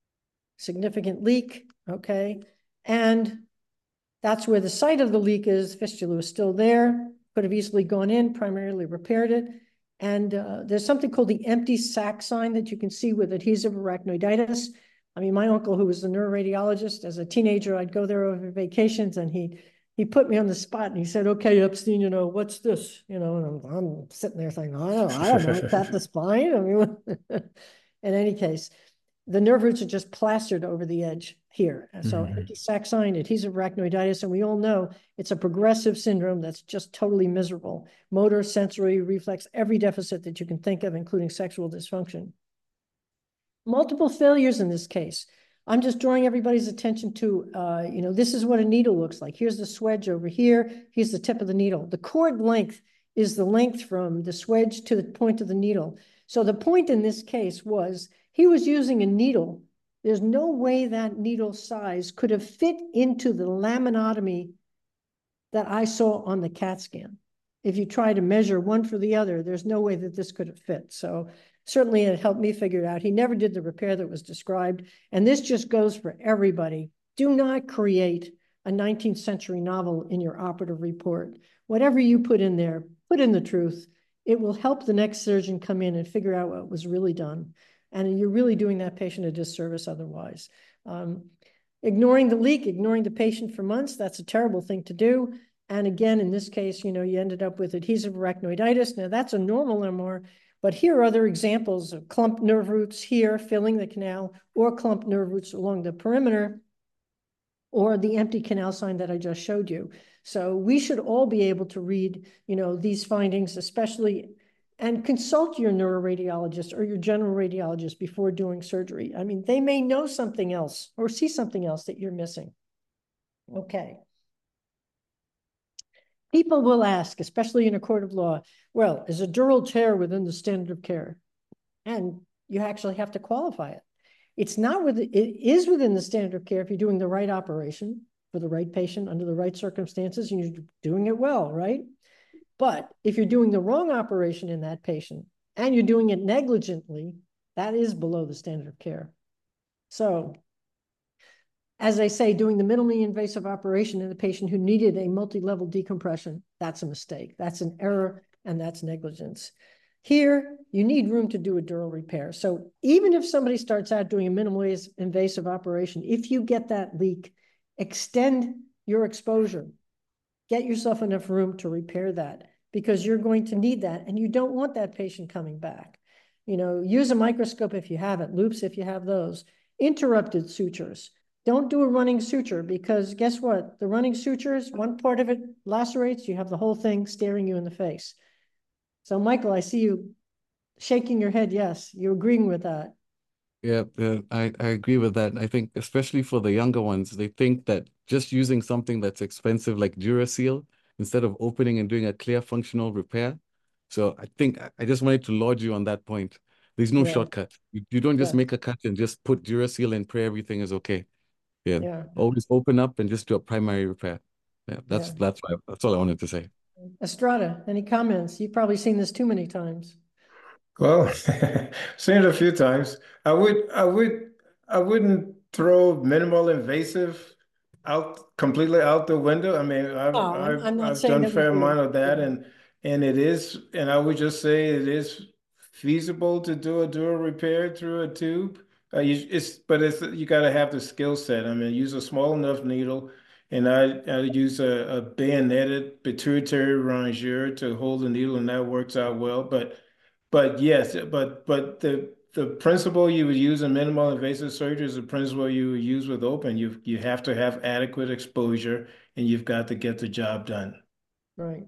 S3: okay? And that's where the site of the leak is. Fistula is still there, could have easily gone in, primarily repaired it. And there's something called the empty sac sign that you can see with adhesive arachnoiditis. I mean, my uncle, who was a neuroradiologist, as a teenager, I'd go there over vacations and he'd he put me on the spot and he said, okay, Epstein, what's this? And I'm sitting there saying, I don't know, is that the spine? I mean, in any case, the nerve roots are just plastered over the edge here. So anti-Saxine, adhesive arachnoiditis, and we all know it's a progressive syndrome that's just totally miserable. Motor, sensory, reflex, every deficit that you can think of, including sexual dysfunction. Multiple failures in this case. I'm just drawing everybody's attention to, this is what a needle looks like. Here's the swedge over here. Here's the tip of the needle. The cord length is the length from the swedge to the point of the needle. So the point in this case was he was using a needle. There's no way that needle size could have fit into the laminotomy that I saw on the CAT scan. If you try to measure one for the other, there's no way that this could have fit. So certainly it helped me figure it out. He never did the repair that was described. And this just goes for everybody. Do not create a 19th century novel in your operative report. Whatever you put in there, put in the truth. It will help the next surgeon come in and figure out what was really done. And you're really doing that patient a disservice otherwise. Ignoring the leak, ignoring the patient for months, that's a terrible thing to do. And again, in this case, you ended up with adhesive arachnoiditis. Now that's a normal MR, but here are other examples of clumped nerve roots here filling the canal, or clumped nerve roots along the perimeter, or the empty canal sign that I just showed you. So we should all be able to read, these findings, especially, and consult your neuroradiologist or your general radiologist before doing surgery. I mean, they may know something else or see something else that you're missing. Okay. People will ask, especially in a court of law, well, is a dural tear within the standard of care? And you actually have to qualify it. It is within the standard of care if you're doing the right operation for the right patient under the right circumstances and you're doing it well, right? But if you're doing the wrong operation in that patient and you're doing it negligently, that is below the standard of care. So, as I say, doing the minimally invasive operation in a patient who needed a multi-level decompression, that's a mistake. That's an error, and that's negligence. Here, you need room to do a dural repair. So even if somebody starts out doing a minimally invasive operation, if you get that leak, extend your exposure. Get yourself enough room to repair that because you're going to need that, and you don't want that patient coming back. Use a microscope if you have it, loupes if you have those. Interrupted sutures. Don't do a running suture because guess what? The running sutures, one part of it lacerates, you have the whole thing staring you in the face. So Michael, I see you shaking your head. Yes, you're agreeing with that.
S4: Yeah, I agree with that. I think especially for the younger ones, they think that just using something that's expensive like Duraseal instead of opening and doing a clear functional repair. So I think I just wanted to laud you on that point. There's no shortcut. You don't just make a cut and just put Duraseal and pray everything is okay. Yeah. Always open up and just do a primary repair. Yeah, that's all I wanted to say.
S3: Estrada, any comments? You've probably seen this too many times.
S2: Well, seen it a few times. I wouldn't throw minimal invasive completely out the window. I mean,
S3: I'm not
S2: I've
S3: saying
S2: done
S3: that
S2: a fair
S3: we do.
S2: amount of that, and it is, and I would just say it is feasible to do a dual repair through a tube. But you got to have the skill set. I mean, use a small enough needle, and I use a bayoneted pituitary rongeur to hold the needle, and that works out well. But yes, but the principle you would use in minimal invasive surgery is the principle you would use with open. You have to have adequate exposure, and you've got to get the job done.
S3: Right.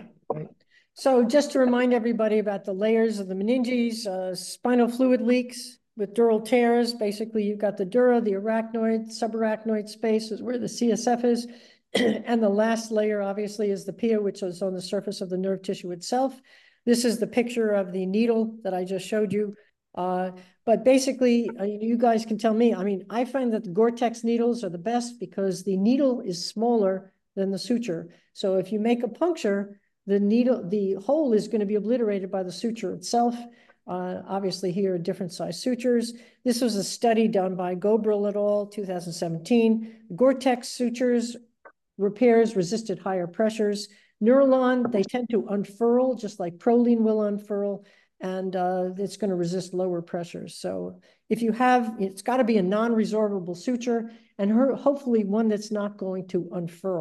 S3: So just to remind everybody about the layers of the meninges, spinal fluid leaks with dural tears. Basically, you've got the dura, the arachnoid, subarachnoid space is where the CSF is. And the last layer, obviously, is the pia, which is on the surface of the nerve tissue itself. This is the picture of the needle that I just showed you. But basically, you guys can tell me. I mean, I find that the Gore-Tex needles are the best because the needle is smaller than the suture. So if you make a puncture, the hole is going to be obliterated by the suture itself. Obviously, here are different size sutures. This was a study done by Gobrel et al., 2017. Gore-Tex sutures repairs resisted higher pressures. Neurolon, they tend to unfurl, just like Prolene will unfurl, and it's going to resist lower pressures. So if you have, it's got to be a non-resorbable suture, and hopefully one that's not going to unfurl.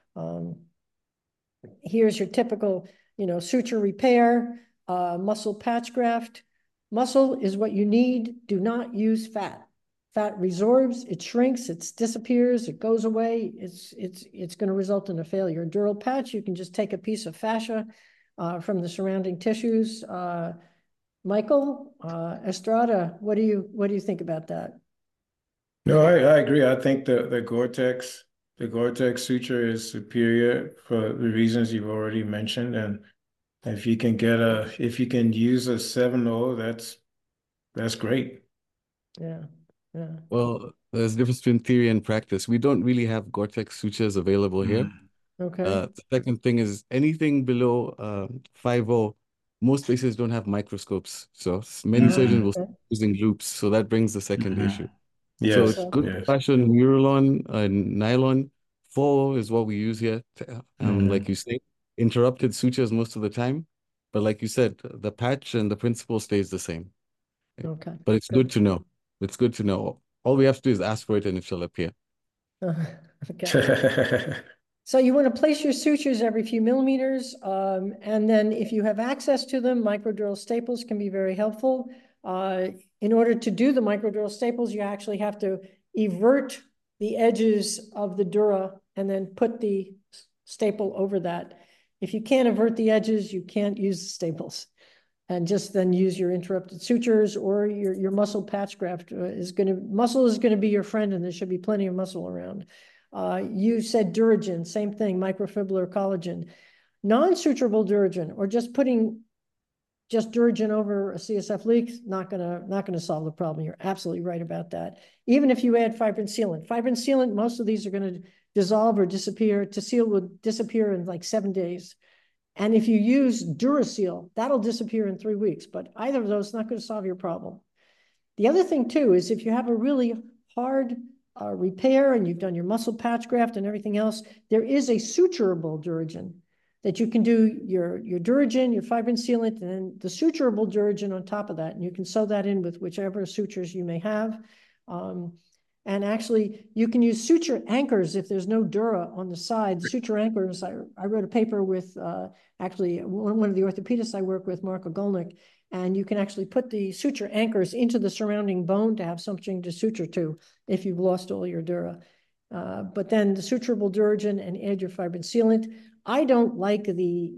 S3: Here's your typical, suture repair, muscle patch graft. Muscle is what you need. Do not use fat. Fat resorbs, it shrinks, it disappears, it goes away. It's going to result in a failure. Dural patch, you can just take a piece of fascia from the surrounding tissues. Michael, Estrada, what do you think about that?
S2: No, I agree. I think the Gore-Tex suture is superior for the reasons you've already mentioned. And if you can use a 7.0, that's great.
S3: Yeah.
S4: Well, there's a difference between theory and practice. We don't really have Gore-Tex sutures available here.
S3: Okay.
S4: The second thing is anything below 5.0, most places don't have microscopes. So many surgeons will start using loops. So that brings the second issue. So
S2: Yes,
S4: it's good
S2: yes.
S4: fashion, Nurulon and nylon. 4 is what we use here. Like you say, interrupted sutures most of the time. But like you said, the patch and the principle stays the same.
S3: Okay.
S4: But it's good to know. It's good to know. All we have to do is ask for it and it shall appear.
S3: Okay. So you want to place your sutures every few millimeters. And then if you have access to them, microdural staples can be very helpful. In order to do the microdural staples, you actually have to evert the edges of the dura and then put the staple over that. If you can't avert the edges, you can't use the staples. And just then use your interrupted sutures, or your muscle patch graft muscle is going to be your friend, and there should be plenty of muscle around. You said Duragen, same thing, microfibrillar collagen. Non-suturable Duragen, or just putting Duragen over a CSF leak, not gonna solve the problem. You're absolutely right about that. Even if you add fibrin sealant, most of these are going to dissolve or disappear. Tocil will disappear in like 7 days. And if you use Duraseal, that'll disappear in 3 weeks. But either of those is not going to solve your problem. The other thing, too, is if you have a really hard repair and you've done your muscle patch graft and everything else, there is a suturable Duragen that you can do your Duragen, your fibrin sealant, and then the suturable Duragen on top of that. And you can sew that in with whichever sutures you may have. And actually, you can use suture anchors if there's no dura on the side. Suture anchors, I wrote a paper with actually one of the orthopedists I work with, Mark Ogolnik, and you can actually put the suture anchors into the surrounding bone to have something to suture to if you've lost all your dura. But then the suturable Duragen and add your fibrin sealant. I don't like the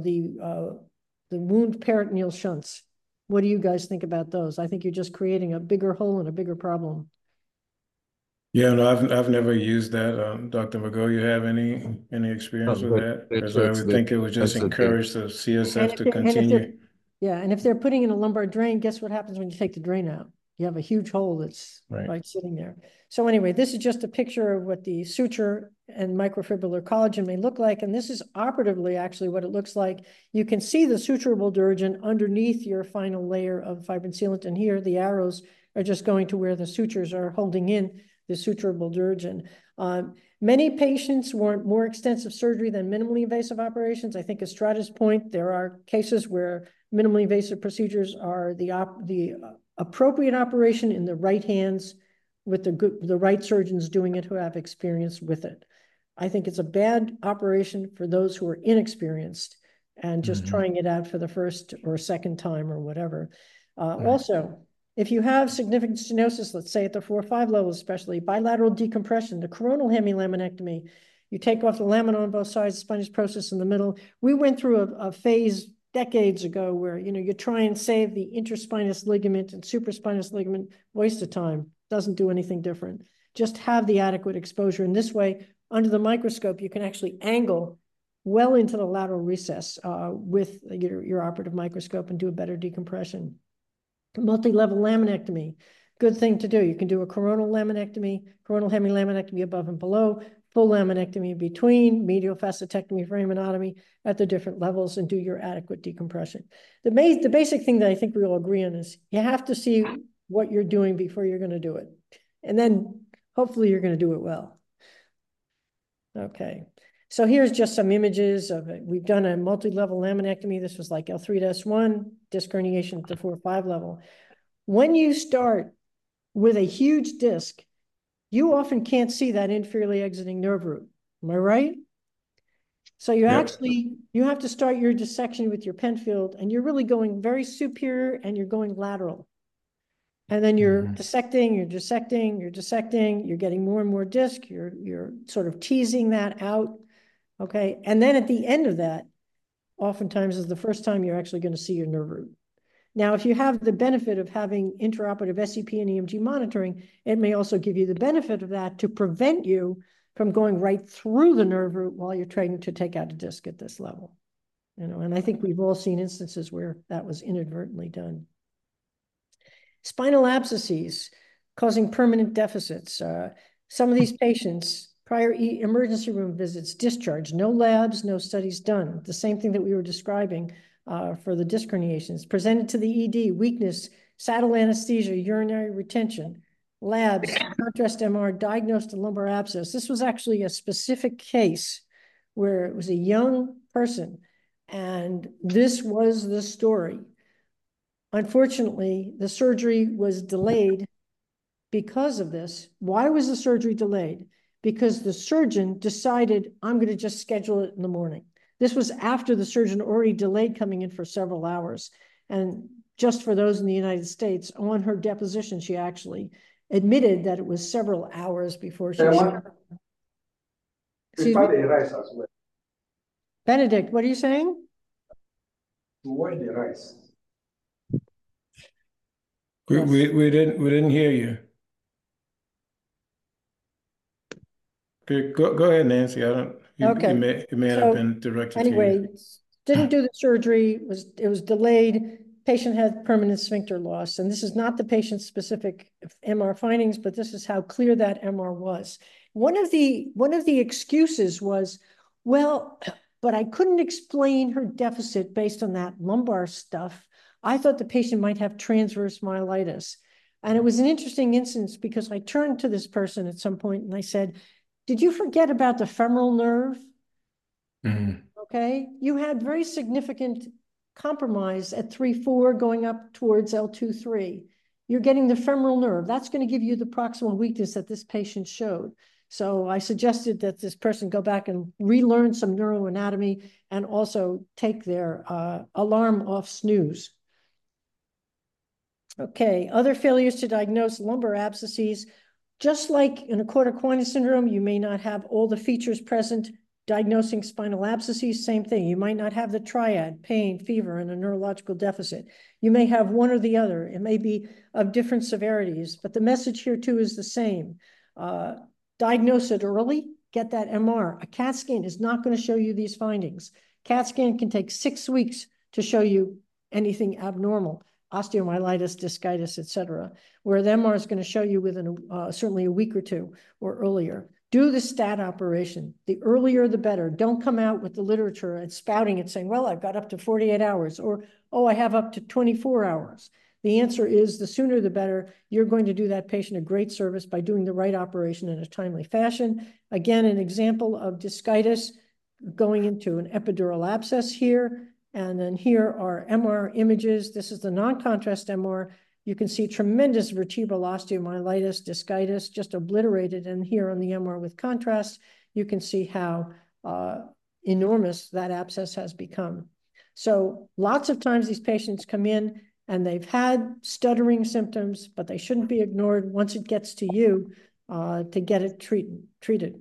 S3: wound peritoneal shunts. What do you guys think about those? I think you're just creating a bigger hole and a bigger problem.
S2: Yeah, no, I've never used that. Dr. Mago, you have any experience with that? Because I would think it would just encourage the CSF to continue.
S3: And if they're putting in a lumbar drain, guess what happens when you take the drain out? You have a huge hole that's right sitting there. So anyway, this is just a picture of what the suture and microfibrillar collagen may look like. And this is operatively actually what it looks like. You can see the suturable Duragen underneath your final layer of fibrin sealant. And here the arrows are just going to where the sutures are holding in the suturable Duragen. Many patients want more extensive surgery than minimally invasive operations. I think Estrada's point, there are cases where minimally invasive procedures are the appropriate operation in the right hands with the right surgeons doing it who have experience with it. I think it's a bad operation for those who are inexperienced and just trying it out for the first or second time or whatever. Also, if you have significant stenosis, let's say at the 4-5 level, especially bilateral decompression, the coronal hemilaminectomy, you take off the lamina on both sides, the spinous process in the middle. We went through a phase decades ago where, you try and save the interspinous ligament and supraspinous ligament, waste of time, doesn't do anything different. Just have the adequate exposure. In this way, under the microscope, you can actually angle well into the lateral recess with your operative microscope and do a better decompression. Multi-level laminectomy, good thing to do. You can do a coronal laminectomy, coronal hemilaminectomy above and below, full laminectomy between, medial facetectomy for amyotomy at the different levels, and do your adequate decompression. The basic thing that I think we all agree on is you have to see what you're doing before you're going to do it. And then hopefully you're going to do it well. Okay. So here's just some images of it. We've done a multi-level laminectomy. This was like L3-1, disc herniation at the 4-5 level. When you start with a huge disc, you often can't see that inferiorly exiting nerve root. Am I right? So you
S2: Yep.
S3: actually, you have to start your dissection with your Penfield, and you're really going very superior and you're going lateral. And then you're dissecting, you're dissecting, you're dissecting, you're getting more and more disc, you're sort of teasing that out, okay? And then at the end of that, oftentimes is the first time you're actually going to see your nerve root. Now, if you have the benefit of having intraoperative SCP and EMG monitoring, it may also give you the benefit of that to prevent you from going right through the nerve root while you're trying to take out a disc at this level. You know, and I think we've all seen instances where that was inadvertently done. Spinal abscesses causing permanent deficits. Some of these patients, prior emergency room visits, discharged, no labs, no studies done. The same thing that we were describing for the disc herniations. Presented to the ED, weakness, saddle anesthesia, urinary retention, labs, contrast MR, diagnosed a lumbar abscess. This was actually a specific case where it was a young person, and this was the story. Unfortunately, the surgery was delayed because of this. Why was the surgery delayed? Because the surgeon decided, I'm going to just schedule it in the morning. This was after the surgeon already delayed coming in for several hours. And just for those in the United States, on her deposition, she actually admitted that it was several hours before she showed. Excuse me?
S5: Rice as well.
S3: Benedict, what are you saying?
S5: To wash the rice.
S2: We didn't hear you. Okay, go ahead, Nancy. I don't.
S3: Okay.
S2: It may have been directed to you.
S3: Anyway, didn't do the surgery. It was delayed. Patient had permanent sphincter loss, and this is not the patient-specific MR findings, but this is how clear that MR was. One of the excuses was, well, but I couldn't explain her deficit based on that lumbar stuff. I thought the patient might have transverse myelitis. And it was an interesting instance because I turned to this person at some point and I said, did you forget about the femoral nerve? Okay, you had very significant compromise at 3-4 going up towards L2-3. You're getting the femoral nerve. That's going to give you the proximal weakness that this patient showed. So I suggested that this person go back and relearn some neuroanatomy and also take their alarm off snooze. Okay, other failures to diagnose lumbar abscesses. Just like in Acorta Equina syndrome, you may not have all the features present. Diagnosing spinal abscesses, same thing. You might not have the triad, pain, fever, and a neurological deficit. You may have one or the other. It may be of different severities, but the message here too is the same. Diagnose it early, get that MR. A CAT scan is not going to show you these findings. CAT scan can take 6 weeks to show you anything abnormal, osteomyelitis, discitis, etc., where the MR is going to show you within certainly a week or two or earlier. Do the stat operation. The earlier, the better. Don't come out with the literature and spouting it saying, well, I've got up to 48 hours, or, oh, I have up to 24 hours. The answer is the sooner the better. You're going to do that patient a great service by doing the right operation in a timely fashion. Again, an example of discitis going into an epidural abscess here. And then here are MR images. This is the non-contrast MR. You can see tremendous vertebral osteomyelitis, discitis, just obliterated. And here on the MR with contrast, you can see how enormous that abscess has become. So lots of times these patients come in and they've had stuttering symptoms, but they shouldn't be ignored once it gets to you to get it treated.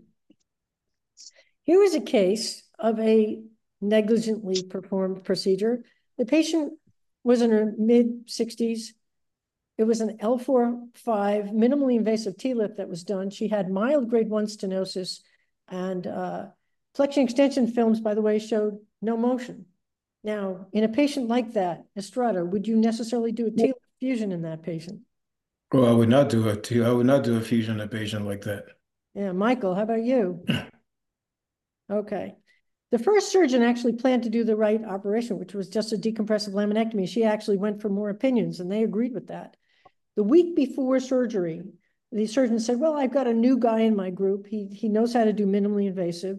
S3: Here is a case of a negligently performed procedure. The patient was in her mid-60s. It was an L4-5 minimally invasive TLIF that was done. She had mild grade 1 stenosis, and flexion extension films, by the way, showed no motion. Now, in a patient like that, Estrada, would you necessarily do a TLIF fusion in that patient?
S2: Well, I would not do a fusion in a patient like that.
S3: Yeah, Michael, how about you? Okay. The first surgeon actually planned to do the right operation, which was just a decompressive laminectomy. She actually went for more opinions, and they agreed with that. The week before surgery, the surgeon said, well, I've got a new guy in my group. He knows how to do minimally invasive.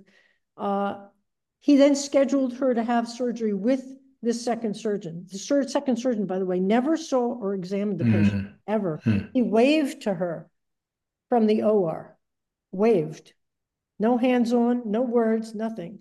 S3: He then scheduled her to have surgery with this second surgeon. The second surgeon, by the way, never saw or examined the patient, ever. He waved to her from the OR, waved. No hands-on, no words, nothing.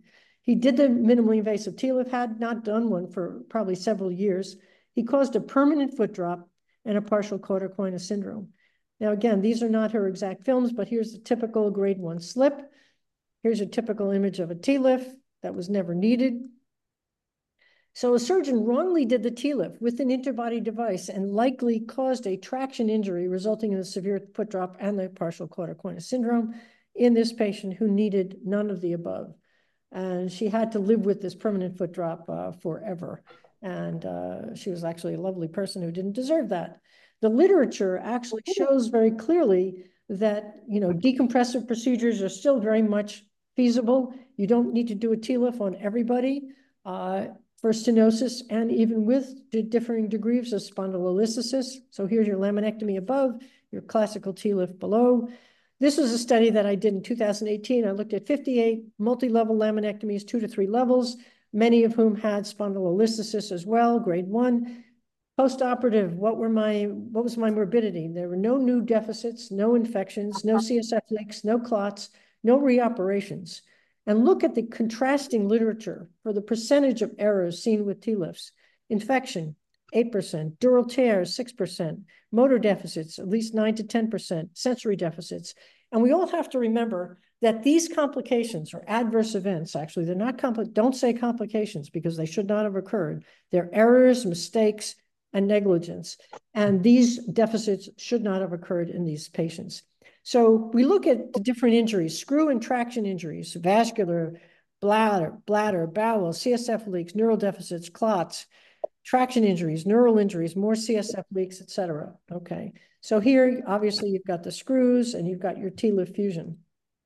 S3: He did the minimally invasive TLIF, had not done one for probably several years. He caused a permanent foot drop and a partial cauda equina syndrome. Now, again, these are not her exact films, but here's the typical grade 1 slip. Here's a typical image of a TLIF that was never needed. So a surgeon wrongly did the TLIF with an interbody device and likely caused a traction injury resulting in a severe foot drop and the partial cauda equina syndrome in this patient who needed none of the above. And she had to live with this permanent foot drop forever. And she was actually a lovely person who didn't deserve that. The literature actually shows very clearly that, you know, decompressive procedures are still very much feasible. You don't need to do a TLIF on everybody for stenosis and even with differing degrees of spondylolisthesis. So here's your laminectomy above, your classical TLIF below. This was a study that I did in 2018. I looked at 58 multi-level laminectomies, 2 to 3 levels, many of whom had spondylolisthesis as well, grade 1. Post-operative, what was my morbidity? There were no new deficits, no infections, no CSF leaks, no clots, no reoperations. And look at the contrasting literature for the percentage of errors seen with TLIFs. Infection, 8%, dural tears, 6%, motor deficits, at least 9 to 10%, sensory deficits. And we all have to remember that these complications or adverse events, actually, they're not don't say complications because they should not have occurred. They're errors, mistakes, and negligence. And these deficits should not have occurred in these patients. So we look at the different injuries, screw and traction injuries, vascular, bladder, bowel, CSF leaks, neural deficits, clots, traction injuries, neural injuries, more CSF leaks, et cetera. Okay, so here, obviously, you've got the screws and you've got your TLIF fusion.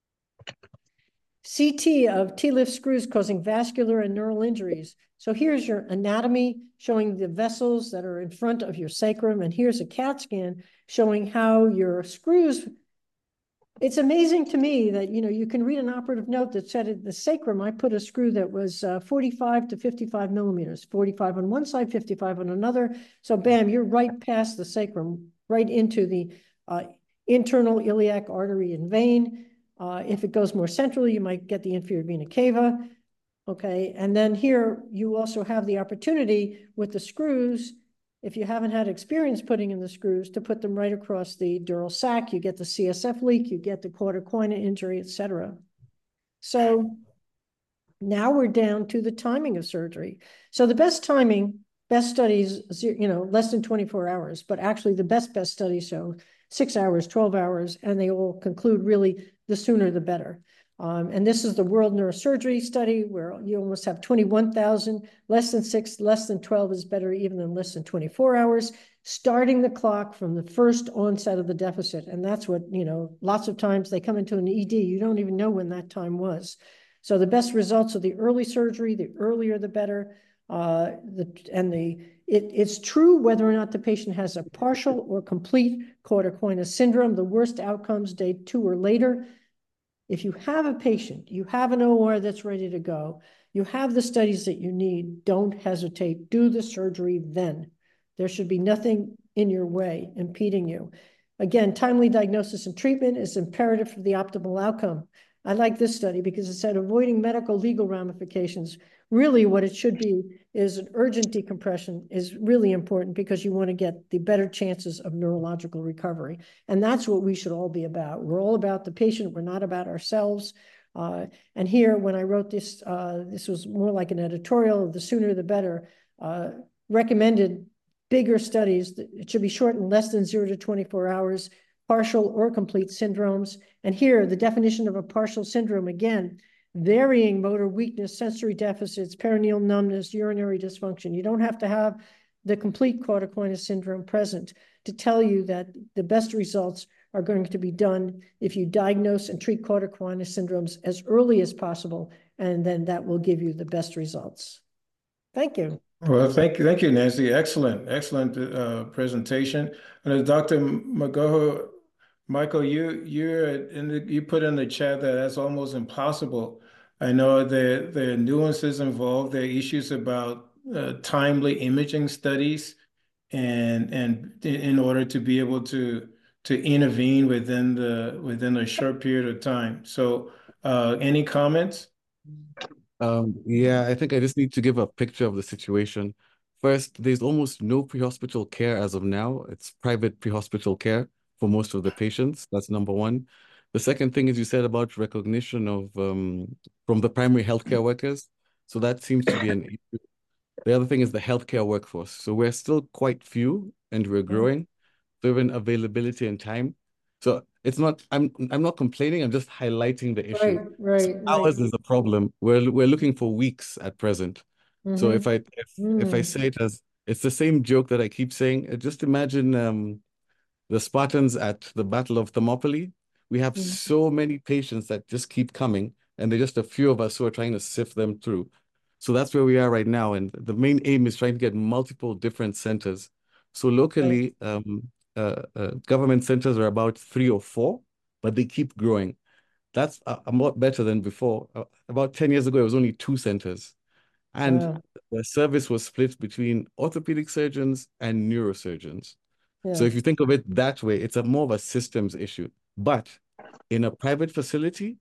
S3: CT of TLIF screws causing vascular and neural injuries. So here's your anatomy showing the vessels that are in front of your sacrum, and here's a CAT scan showing how your screws. It's amazing to me that, you know, you can read an operative note that said at the sacrum, I put a screw that was 45 to 55 millimeters, 45 on one side, 55 on another. So bam, you're right past the sacrum, right into the internal iliac artery and vein. If it goes more centrally, you might get the inferior vena cava. Okay, and then here you also have the opportunity with the screws, if you haven't had experience putting in the screws, to put them right across the dural sac. You get the CSF leak, you get the cauda equina injury, et cetera. So now we're down to the timing of surgery. So the best timing, best studies, you know, less than 24 hours, but actually the best studies show 6 hours, 12 hours, and they all conclude really the sooner the better. And this is the World Neurosurgery Study where you almost have 21,000, less than 6, less than 12 is better even than less than 24 hours, starting the clock from the first onset of the deficit. And that's what, you know, lots of times they come into an ED, you don't even know when that time was. So the best results of the early surgery, the earlier the better. It's true whether or not the patient has a partial or complete cauda equina syndrome, the worst outcomes day 2 or later. If you have a patient, you have an OR that's ready to go, you have the studies that you need, don't hesitate, do the surgery then. There should be nothing in your way impeding you. Again, timely diagnosis and treatment is imperative for the optimal outcome. I like this study because it said avoiding medical legal ramifications. Really what it should be is an urgent decompression is really important because you want to get the better chances of neurological recovery. And that's what we should all be about. We're all about the patient. We're not about ourselves. And here, when I wrote this, this was more like an editorial, the sooner the better, recommended bigger studies. It should be shortened less than 0 to 24 hours, partial or complete syndromes. And here, the definition of a partial syndrome, again, varying motor weakness, sensory deficits, perineal numbness, urinary dysfunction. You don't have to have the complete cauda equina syndrome present to tell you that the best results are going to be done if you diagnose and treat cauda equina syndromes as early as possible, and then that will give you the best results. Thank you.
S2: Well, thank you, Nancy. Excellent presentation. And Dr. Magoho, Michael, you put in the chat that that's almost impossible. I know there are nuances involved. There are issues about timely imaging studies, and in order to be able to intervene within a short period of time. So, any comments?
S4: Yeah, I think I just need to give a picture of the situation. First, there's almost no pre-hospital care as of now. It's private pre-hospital care for most of the patients. That's number one. The second thing is you said about recognition of from the primary healthcare workers. So that seems to be an issue. The other thing is the healthcare workforce. So we're still quite few and we're growing, given availability and time. So it's not, I'm not complaining, I'm just highlighting the issue.
S3: Right,
S4: So
S3: right, right.
S4: hours is a problem. We're looking for weeks at present. So
S3: Mm-hmm.
S4: if I say it as it's the same joke that I keep saying, just imagine the Spartans at the Battle of Thermopylae. We have so many patients that just keep coming, and there's just a few of us who are trying to sift them through. So that's where we are right now. And the main aim is trying to get multiple different centers. So
S3: Right.
S4: locally, government centers are about 3 or 4, but they keep growing. That's a lot better than before. About 10 years ago, it was only 2 centers. And
S3: Wow.
S4: the service was split between orthopedic surgeons and neurosurgeons. So
S3: Yeah.
S4: if you think of it that way, it's a more of a systems issue. But in a private facility,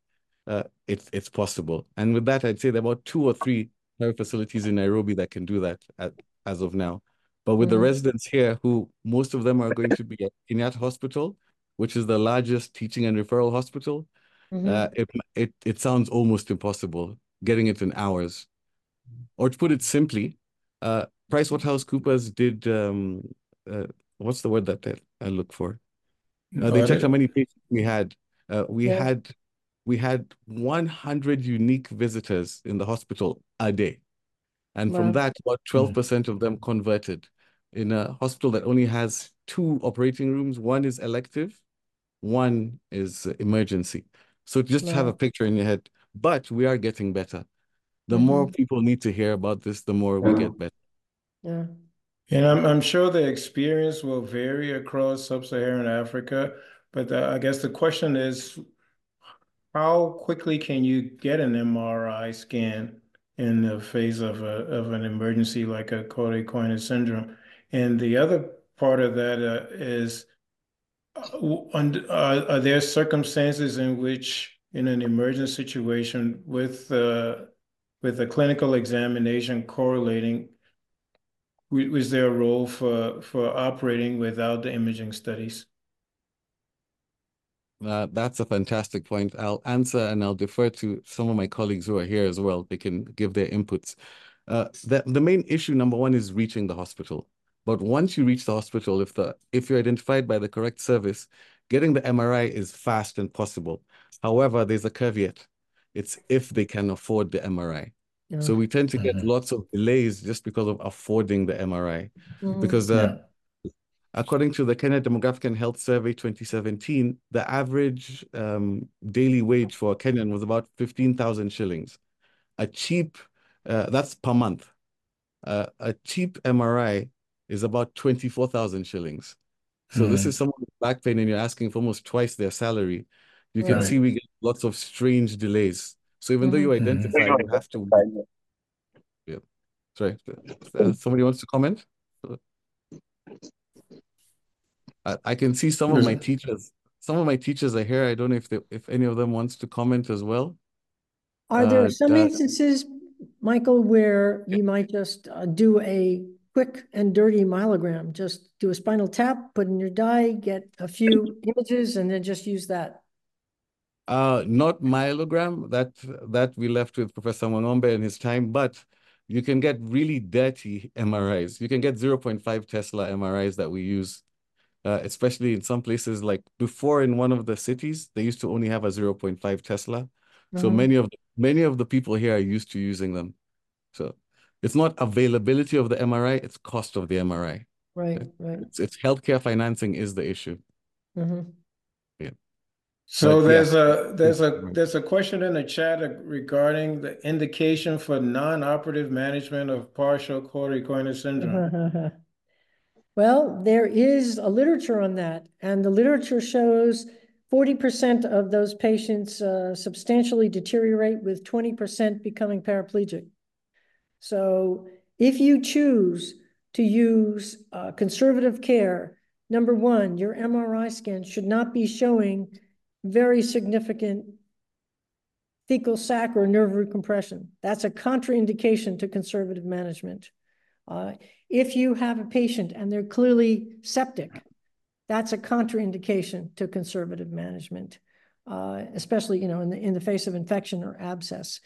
S4: it's possible. And with that, I'd say there are about 2 or 3 private facilities in Nairobi that can do that as of now. But with the
S3: Mm-hmm.
S4: residents here, who most of them are going to be at Kenyatta Hospital, which is the largest teaching and referral hospital,
S3: Mm-hmm.
S4: it sounds almost impossible getting it in hours. Or to put it simply, PricewaterhouseCoopers did uh, what's the word that I look for? They checked how
S2: Audit.
S4: many patients we had. Uh, we
S3: Yeah.
S4: had we had 100 unique visitors in the hospital a day, and from
S3: Wow.
S4: that, about 12% of them converted. In a hospital that only has 2 operating rooms, one is elective, one is emergency. So just have a
S3: Wow.
S4: picture in your head. But we are getting better. The more
S3: Mm-hmm.
S4: people need to hear about this, the more we get better.
S3: Yeah.
S2: And I'm sure the experience will vary across sub-Saharan Africa, but I guess the question is, how quickly can you get an MRI scan in the face of an emergency like a Cauda-Equina syndrome? And the other part of that is, are there circumstances in which, in an emergent situation with a clinical examination correlating, was there a role for operating without the imaging studies?
S4: That's a fantastic point. I'll answer and I'll defer to some of my colleagues who are here as well. They can give their inputs. The main issue, number one, is reaching the hospital. But once you reach the hospital, if you're identified by the correct service, getting the MRI is fast and possible. However, there's a caveat. It's if they can afford the MRI.
S3: Yeah.
S4: So we tend to get
S5: Mhm.
S4: lots of delays just because of affording the MRI.
S3: Mm-hmm.
S4: Because
S5: Yeah.
S4: according to the Kenya Demographic and Health Survey 2017, the average daily wage for a Kenyan was about 15,000 shillings. A cheap, that's per month. A cheap MRI is about 24,000 shillings. So this is
S5: Mhm.
S4: someone with back pain and you're asking for almost twice their salary. You can
S3: Right.
S4: see
S5: Right.
S4: we get lots of strange delays. So even though
S3: Mm-hmm.
S4: you
S5: Mhm.
S4: identify, you have to wait. Yeah. Sorry. Somebody wants to comment? I can see some of my
S2: Yes.
S4: teachers. Some of my teachers are here. I don't know if any of them wants to comment as well.
S3: Are there
S4: Uh,
S3: some
S4: uh,
S3: instances, Michael, where you might just do a quick and dirty myelogram? Just do a spinal tap, put in your dye, get a few images, and then just use that.
S4: not myelogram. That we left with Professor Mwang'ombe and his time, but you can get really dirty MRIs. You can get zero point 0.5 Tesla MRIs that we use, especially in some places like before in one of the cities, they used to only have a zero point 0.5 Tesla. So
S3: Mm-hmm.
S4: many of the people here are used to using them. So it's not availability of the MRI, it's cost of the MRI.
S3: Right, right.
S4: It's healthcare financing is the issue.
S3: Mm-hmm.
S4: Yeah.
S2: So
S4: But yeah.
S2: there's a question in the chat regarding the indication for non-operative management of partial Cauda-Equina syndrome.
S3: Well, there is a literature on that, and the literature shows 40% of those patients substantially deteriorate, with 20% becoming paraplegic. So if you choose to use conservative care, number one, your MRI scan should not be showing very significant thecal sac or nerve root compression. That's a contraindication to conservative management. If you have a patient and they're clearly septic, that's a contraindication to conservative management, especially, you know, in the face of infection or abscess.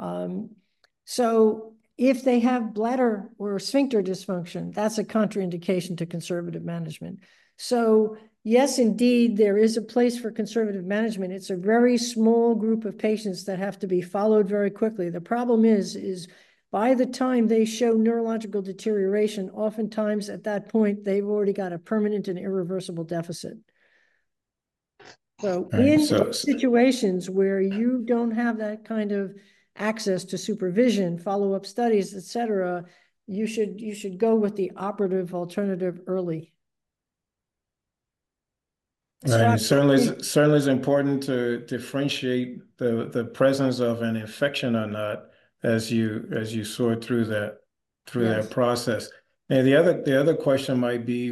S3: So if they have bladder or sphincter dysfunction, that's a contraindication to conservative management. So yes, indeed, there is a place for conservative management. It's a very small group of patients that have to be followed very quickly. The problem is by the time they show neurological deterioration, oftentimes at that point, they've already got a permanent and irreversible deficit. So
S2: Right.
S3: in
S2: So
S3: situations where you don't have that kind of access to supervision, follow-up studies, et cetera, you should go with the operative alternative early.
S2: right. It certainly is important to differentiate the presence of an infection or not as you sort through that
S3: Yes.
S2: process. And the other question might be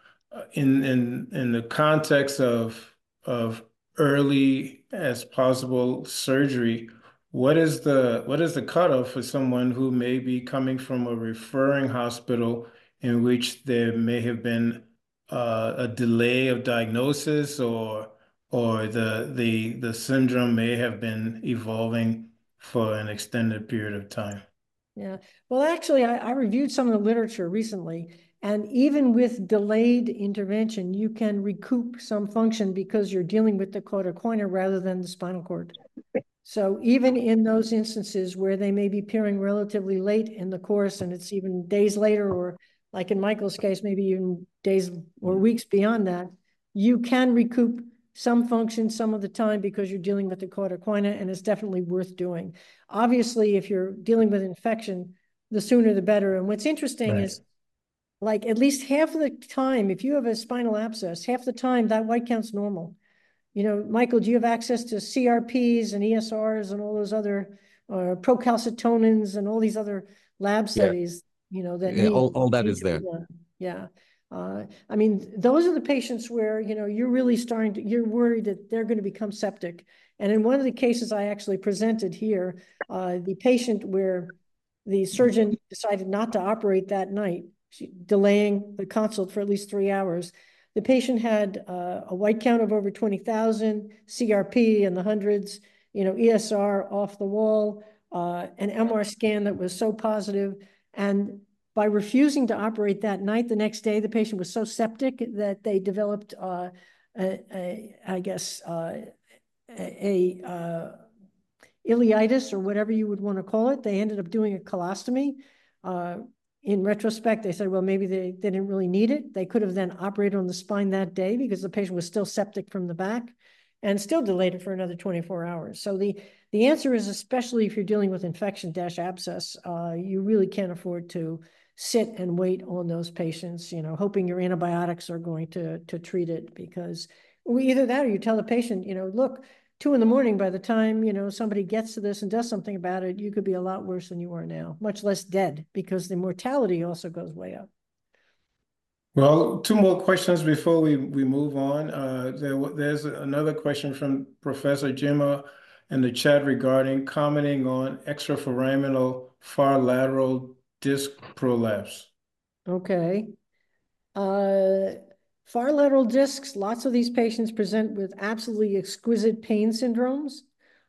S2: in the context of early as possible surgery, what is the cutoff for someone who may be coming from a referring hospital in which there may have been a delay of diagnosis or the syndrome may have been evolving for an extended period of time?
S3: Yeah. Well, actually, I reviewed some of the literature recently, and even with delayed intervention, you can recoup some function because you're dealing with the cauda equina rather than the spinal cord. So even in those instances where they may be appearing relatively late in the course, and it's even days later, or like in Michael's case, maybe even days or weeks beyond that, you can recoup some function some of the time because you're dealing with the cauda equina, and it's definitely worth doing. Obviously, if you're dealing with infection, the sooner the better. And what's interesting
S2: Right.
S3: is, like, at least half of the time, if you have a spinal abscess, half the time that white count's normal. You know, Michael, do you have access to CRPs and ESRs and all those other procalcitonins and all these other lab studies, you know, that need
S4: all that
S3: need
S4: is
S3: to be
S4: there.
S3: done? Yeah. I mean, those are the patients where, you know, you're really you're worried that they're going to become septic. And in one of the cases I actually presented here, the patient where the surgeon decided not to operate that night, delaying the consult for at least 3 hours. The patient had a white count of over 20,000, CRP in the hundreds, you know, ESR off the wall, an MR scan that was so positive. And by refusing to operate that night, the next day, the patient was so septic that they developed, ileitis or whatever you would want to call it. They ended up doing a colostomy. In retrospect, they said, well, maybe they didn't really need it. They could have then operated on the spine that day because the patient was still septic from the back and still delayed it for another 24 hours. So the answer is, especially if you're dealing with infection-abscess, you really can't afford to sit and wait on those patients, you know, hoping your antibiotics are going to treat it, because either that or you tell the patient, you know, look, 2 a.m, by the time, you know, somebody gets to this and does something about it, you could be a lot worse than you are now, much less dead, because the mortality also goes way up.
S2: Well, 2 more questions before we move on. There's another question from Professor Jimma in the chat regarding commenting on extraforaminal far lateral disc prolapse.
S3: Okay. Far lateral discs, lots of these patients present with absolutely exquisite pain syndromes.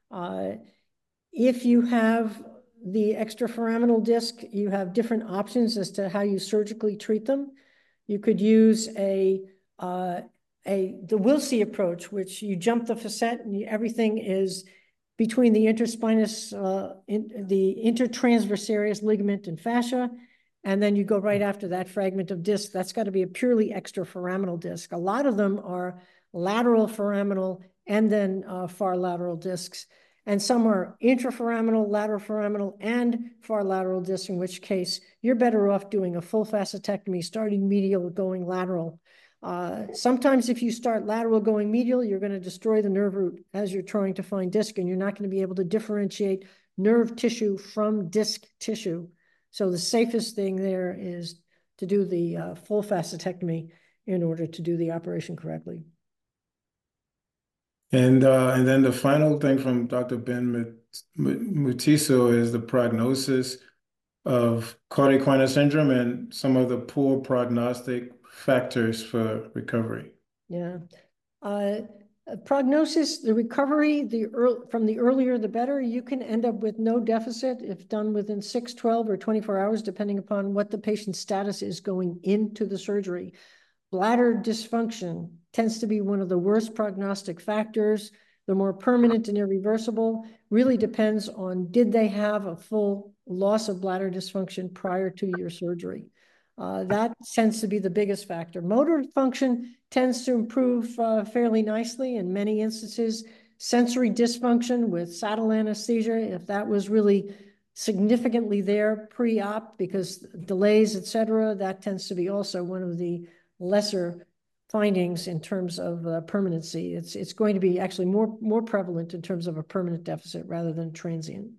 S3: If you have the extraforaminal disc, you have different options as to how you surgically treat them. You could use the Wilsey approach, which you jump the facet and everything is between the interspinous, the intertransversaris ligament and fascia, and then you go right after that fragment of disc. That's got to be a purely extraforaminal disc. A lot of them are lateral foraminal and then far lateral discs. And some are intraforaminal, lateral foraminal, and far lateral discs, in which case you're better off doing a full facetectomy, starting medial, going lateral. Sometimes if you start lateral going medial, you're going to destroy the nerve root as you're trying to find disc, and you're not going to be able to differentiate nerve tissue from disc tissue. So the safest thing there is to do the full facetectomy in order to do the operation correctly.
S2: And then the final thing from Dr. Ben Mutiso is the prognosis of Cauda-Equina syndrome and some of the poor prognostic factors for recovery.
S3: Yeah. Prognosis, the recovery, from the earlier the better. You can end up with no deficit if done within 6, 12, or 24 hours, depending upon what the patient's status is going into the surgery. Bladder dysfunction tends to be one of the worst prognostic factors. The more permanent and irreversible really depends on, did they have a full loss of bladder dysfunction prior to your surgery? That tends to be the biggest factor. Motor function tends to improve fairly nicely in many instances. Sensory dysfunction with saddle anesthesia, if that was really significantly there pre-op because delays, et cetera, that tends to be also one of the lesser findings in terms of permanency. It's going to be actually more prevalent in terms of a permanent deficit rather than transient.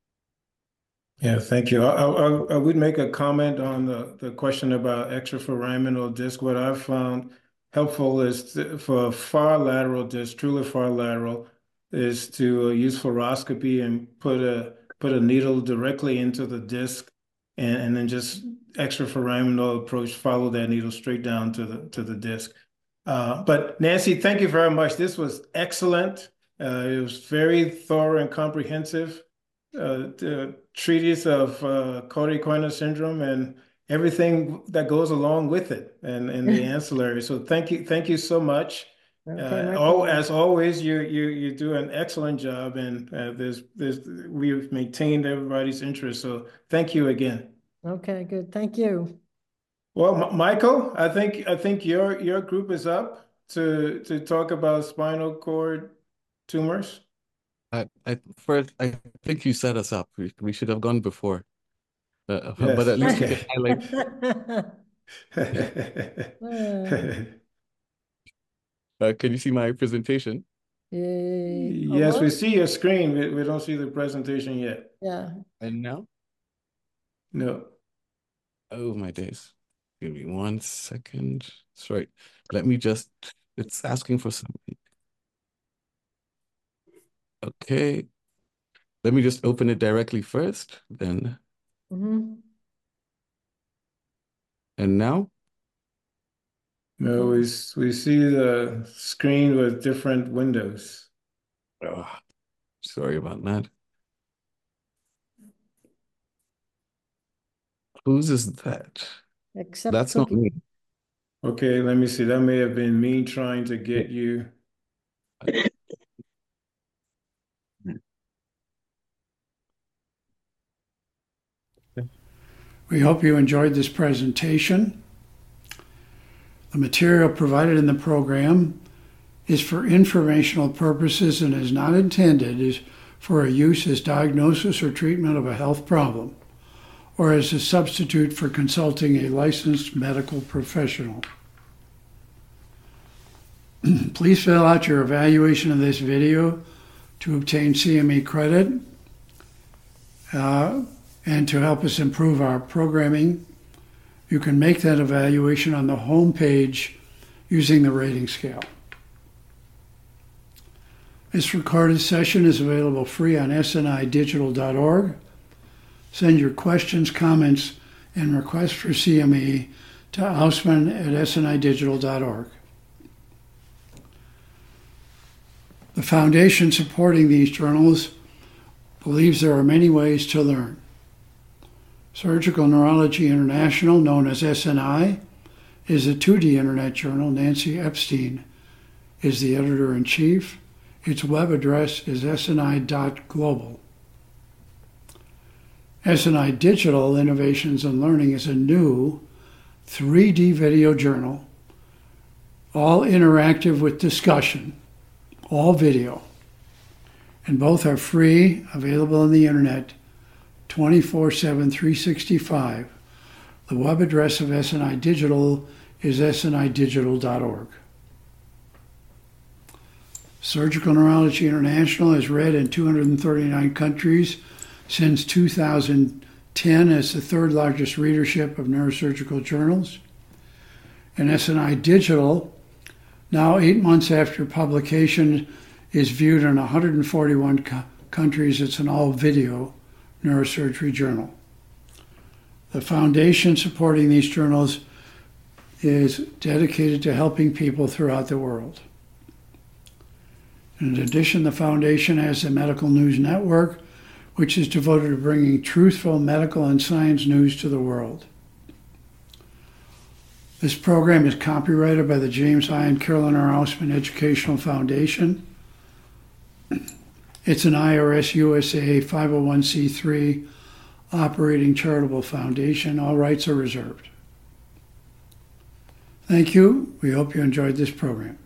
S2: Yeah, thank you. I would make a comment on the question about extraforaminal disc. What I've found helpful is for far lateral disc, truly far lateral, is to use fluoroscopy and put a needle directly into the disc, and then just extraforaminal approach, follow that needle straight down to the disc. But Nancy, thank you very much. This was excellent. It was very thorough and comprehensive. The treatise of Cauda-Equina syndrome and everything that goes along with it, and the ancillary. So thank you so much.
S3: Okay,
S2: as always, you do an excellent job, and we've maintained everybody's interest. So thank you again.
S3: Okay, good. Thank you.
S2: Well, Michael, I think your group is up to talk about spinal cord tumors.
S4: First, I think you set us up. We should have gone before.
S2: Yes.
S4: But at least we
S2: Okay.
S4: can highlight. Can you see my presentation?
S2: Yes, we see your screen. We don't see the presentation yet.
S3: Yeah.
S4: And now?
S2: No.
S4: Oh, my days. Give me 1 second. That's right. Let me just, it's asking for something. Okay. Let me just open it directly first, then.
S3: Mm-hmm.
S4: And now?
S2: No, we see the screen with different windows.
S4: Oh, sorry about that. Whose is that?
S3: Except
S4: That's not
S3: Cookie.
S4: me.
S2: Okay, let me see. That may have been me trying to get you.
S1: We hope you enjoyed this presentation. The material provided in the program is for informational purposes and is not intended for a use as diagnosis or treatment of a health problem or as a substitute for consulting a licensed medical professional. Please fill out your evaluation of this video to obtain CME credit and to help us improve our programming. You can make that evaluation on the home page using the rating scale. This recorded session is available free on snidigital.org. Send your questions, comments, and requests for CME to Ausman@snidigital.org. The foundation supporting these journals believes there are many ways to learn. Surgical Neurology International, known as SNI, is a 2D internet journal. Nancy Epstein is the editor-in-chief. Its web address is sni.global. SNI Digital Innovations and Learning is a new 3D video journal, all interactive with discussion, all video. And both are free, available on the internet, 24/7, 365. The web address of SNI Digital is snidigital.org. Surgical Neurology International is read in 239 countries since 2010 as the third largest readership of neurosurgical journals. And SNI Digital, now 8 months after publication, is viewed in 141 countries, it's an all-video neurosurgery journal. The foundation supporting these journals is dedicated to helping people throughout the world. In addition, the foundation has a medical news network, which is devoted to bringing truthful medical and science news to the world. This program is copyrighted by the James I. and Carolyn R. Houseman Educational Foundation. It's an IRS USA 501c3 operating charitable foundation. All rights are reserved. Thank you. We hope you enjoyed this program.